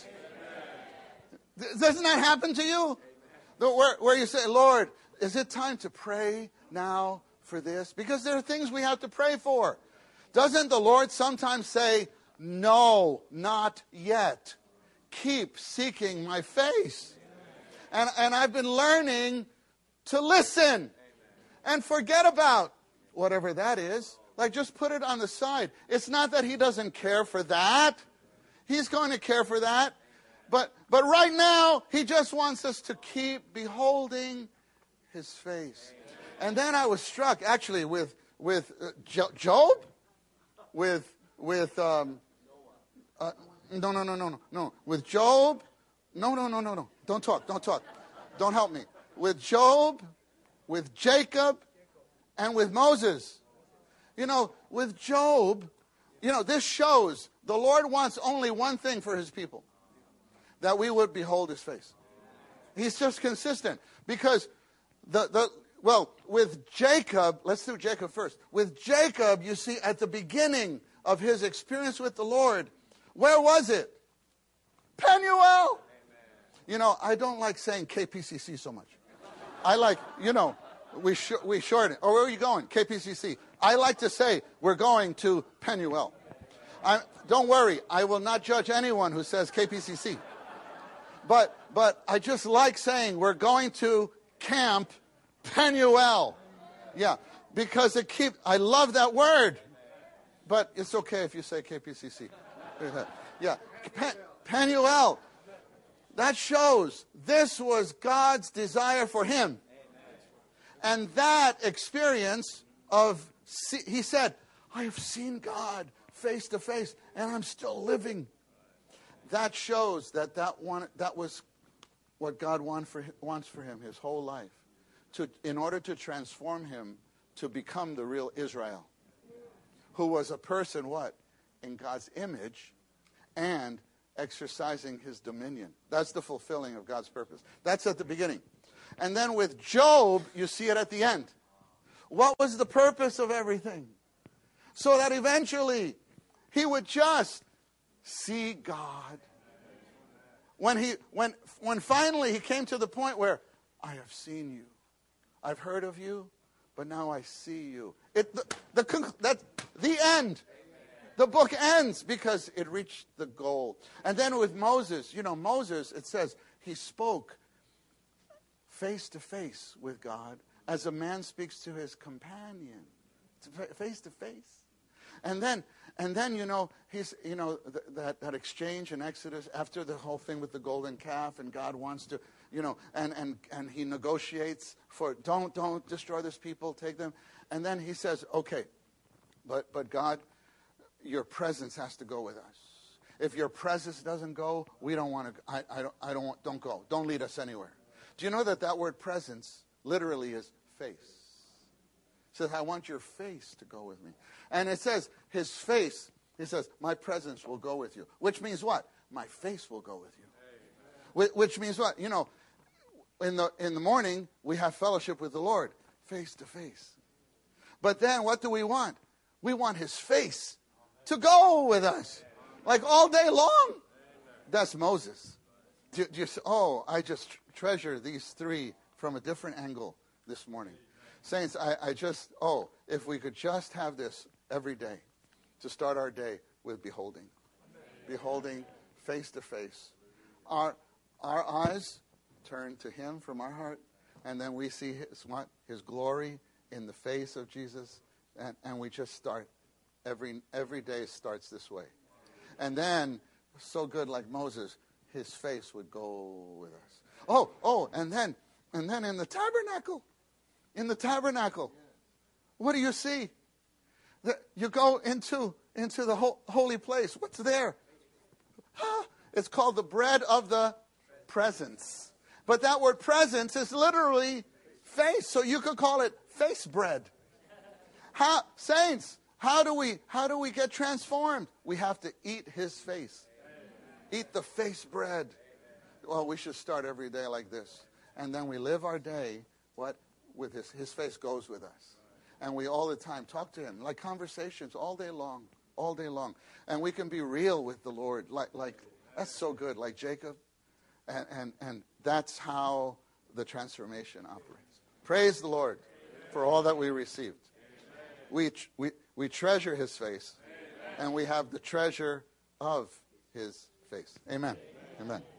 Amen. Doesn't that happen to you? The, where, where you say, Lord, is it time to pray now for this? Because there are things we have to pray for. Doesn't the Lord sometimes say, no, not yet. Keep seeking my face. And, and I've been learning to listen and forget about whatever that is. Like, just put it on the side. It's not that he doesn't care for that. He's going to care for that. But but right now, he just wants us to keep beholding his face. And then I was struck, actually, with with uh, Jo- Job, with with um, uh, no no no no no no with Job, no no no no no don't talk don't talk, don't help me. With Job, with Jacob, and with Moses. You know, with Job, you know, this shows the Lord wants only one thing for his people. That we would behold his face. He's just consistent. Because, the the well, with Jacob, let's do Jacob first. With Jacob, you see, at the beginning of his experience with the Lord, where was it? Penuel. Amen. You know, I don't like saying K P C C so much. I like, you know, we sh- we shorten. Oh, where are you going? K P C C. I like to say we're going to Penuel. I, don't worry, I will not judge anyone who says K P C C. But but I just like saying we're going to Camp Penuel. Yeah, because it keep. I love that word. But it's okay if you say K P C C. Yeah, Pen, Penuel. That shows this was God's desire for him. And that experience of, he said, I have seen God face to face, and I'm still living. That shows that that, one, that was what God want for, wants for him his whole life, to, in order to transform him to become the real Israel, who was a person, what? In God's image and exercising his dominion. That's the fulfilling of God's purpose. That's at the beginning. And then with Job, you see it at the end. What was the purpose of everything? So that eventually he would just see God. When he, when, when finally he came to the point where, I have seen you, I've heard of you, but now I see you. It, the, the, that, the end. The book ends because it reached the goal. And then with Moses, you know, Moses, it says he spoke face to face with God as a man speaks to his companion, face to face. And then, and then, you know, he's, you know, th- that, that exchange in Exodus after the whole thing with the golden calf, and God wants to, you know, and, and, and he negotiates for, don't, don't destroy this people, take them. And then he says, okay, but, but God, your presence has to go with us. If your presence doesn't go, we don't want to, I, I don't, I don't want, don't go. Don't lead us anywhere. Do you know that that word presence literally is face? It says, I want your face to go with me. And it says, his face, he says, my presence will go with you. Which means what? My face will go with you. Amen. Which means what? You know, in the in the morning, we have fellowship with the Lord, face to face. But then what do we want? We want his face to go with us. Like all day long. That's Moses. Do, do you, oh, I just treasure these three from a different angle this morning. Saints, I, I just, oh, if we could just have this every day to start our day with beholding. Beholding face to face. Our, our eyes turn to him from our heart, and then we see his, what? His glory in the face of Jesus, and, and we just start. Every, every day starts this way. And then, so good like Moses, his face would go with us. Oh, oh, and then, and then in the tabernacle, in the tabernacle, what do you see? The, you go into, into the ho- holy place. What's there? Huh? It's called the bread of the presence. But that word presence is literally face. So you could call it face bread. How, saints, how do we, how do we get transformed? We have to eat his face. Eat the face bread. Well, we should start every day like this. And then we live our day, what? With his, his face goes with us. And we all the time talk to him, like conversations all day long, all day long. And we can be real with the Lord, like, like that's so good, like Jacob. And, and, and that's how the transformation operates. Praise the Lord for all that we received. We, we, we treasure his face, and we have the treasure of his face. Amen. Amen.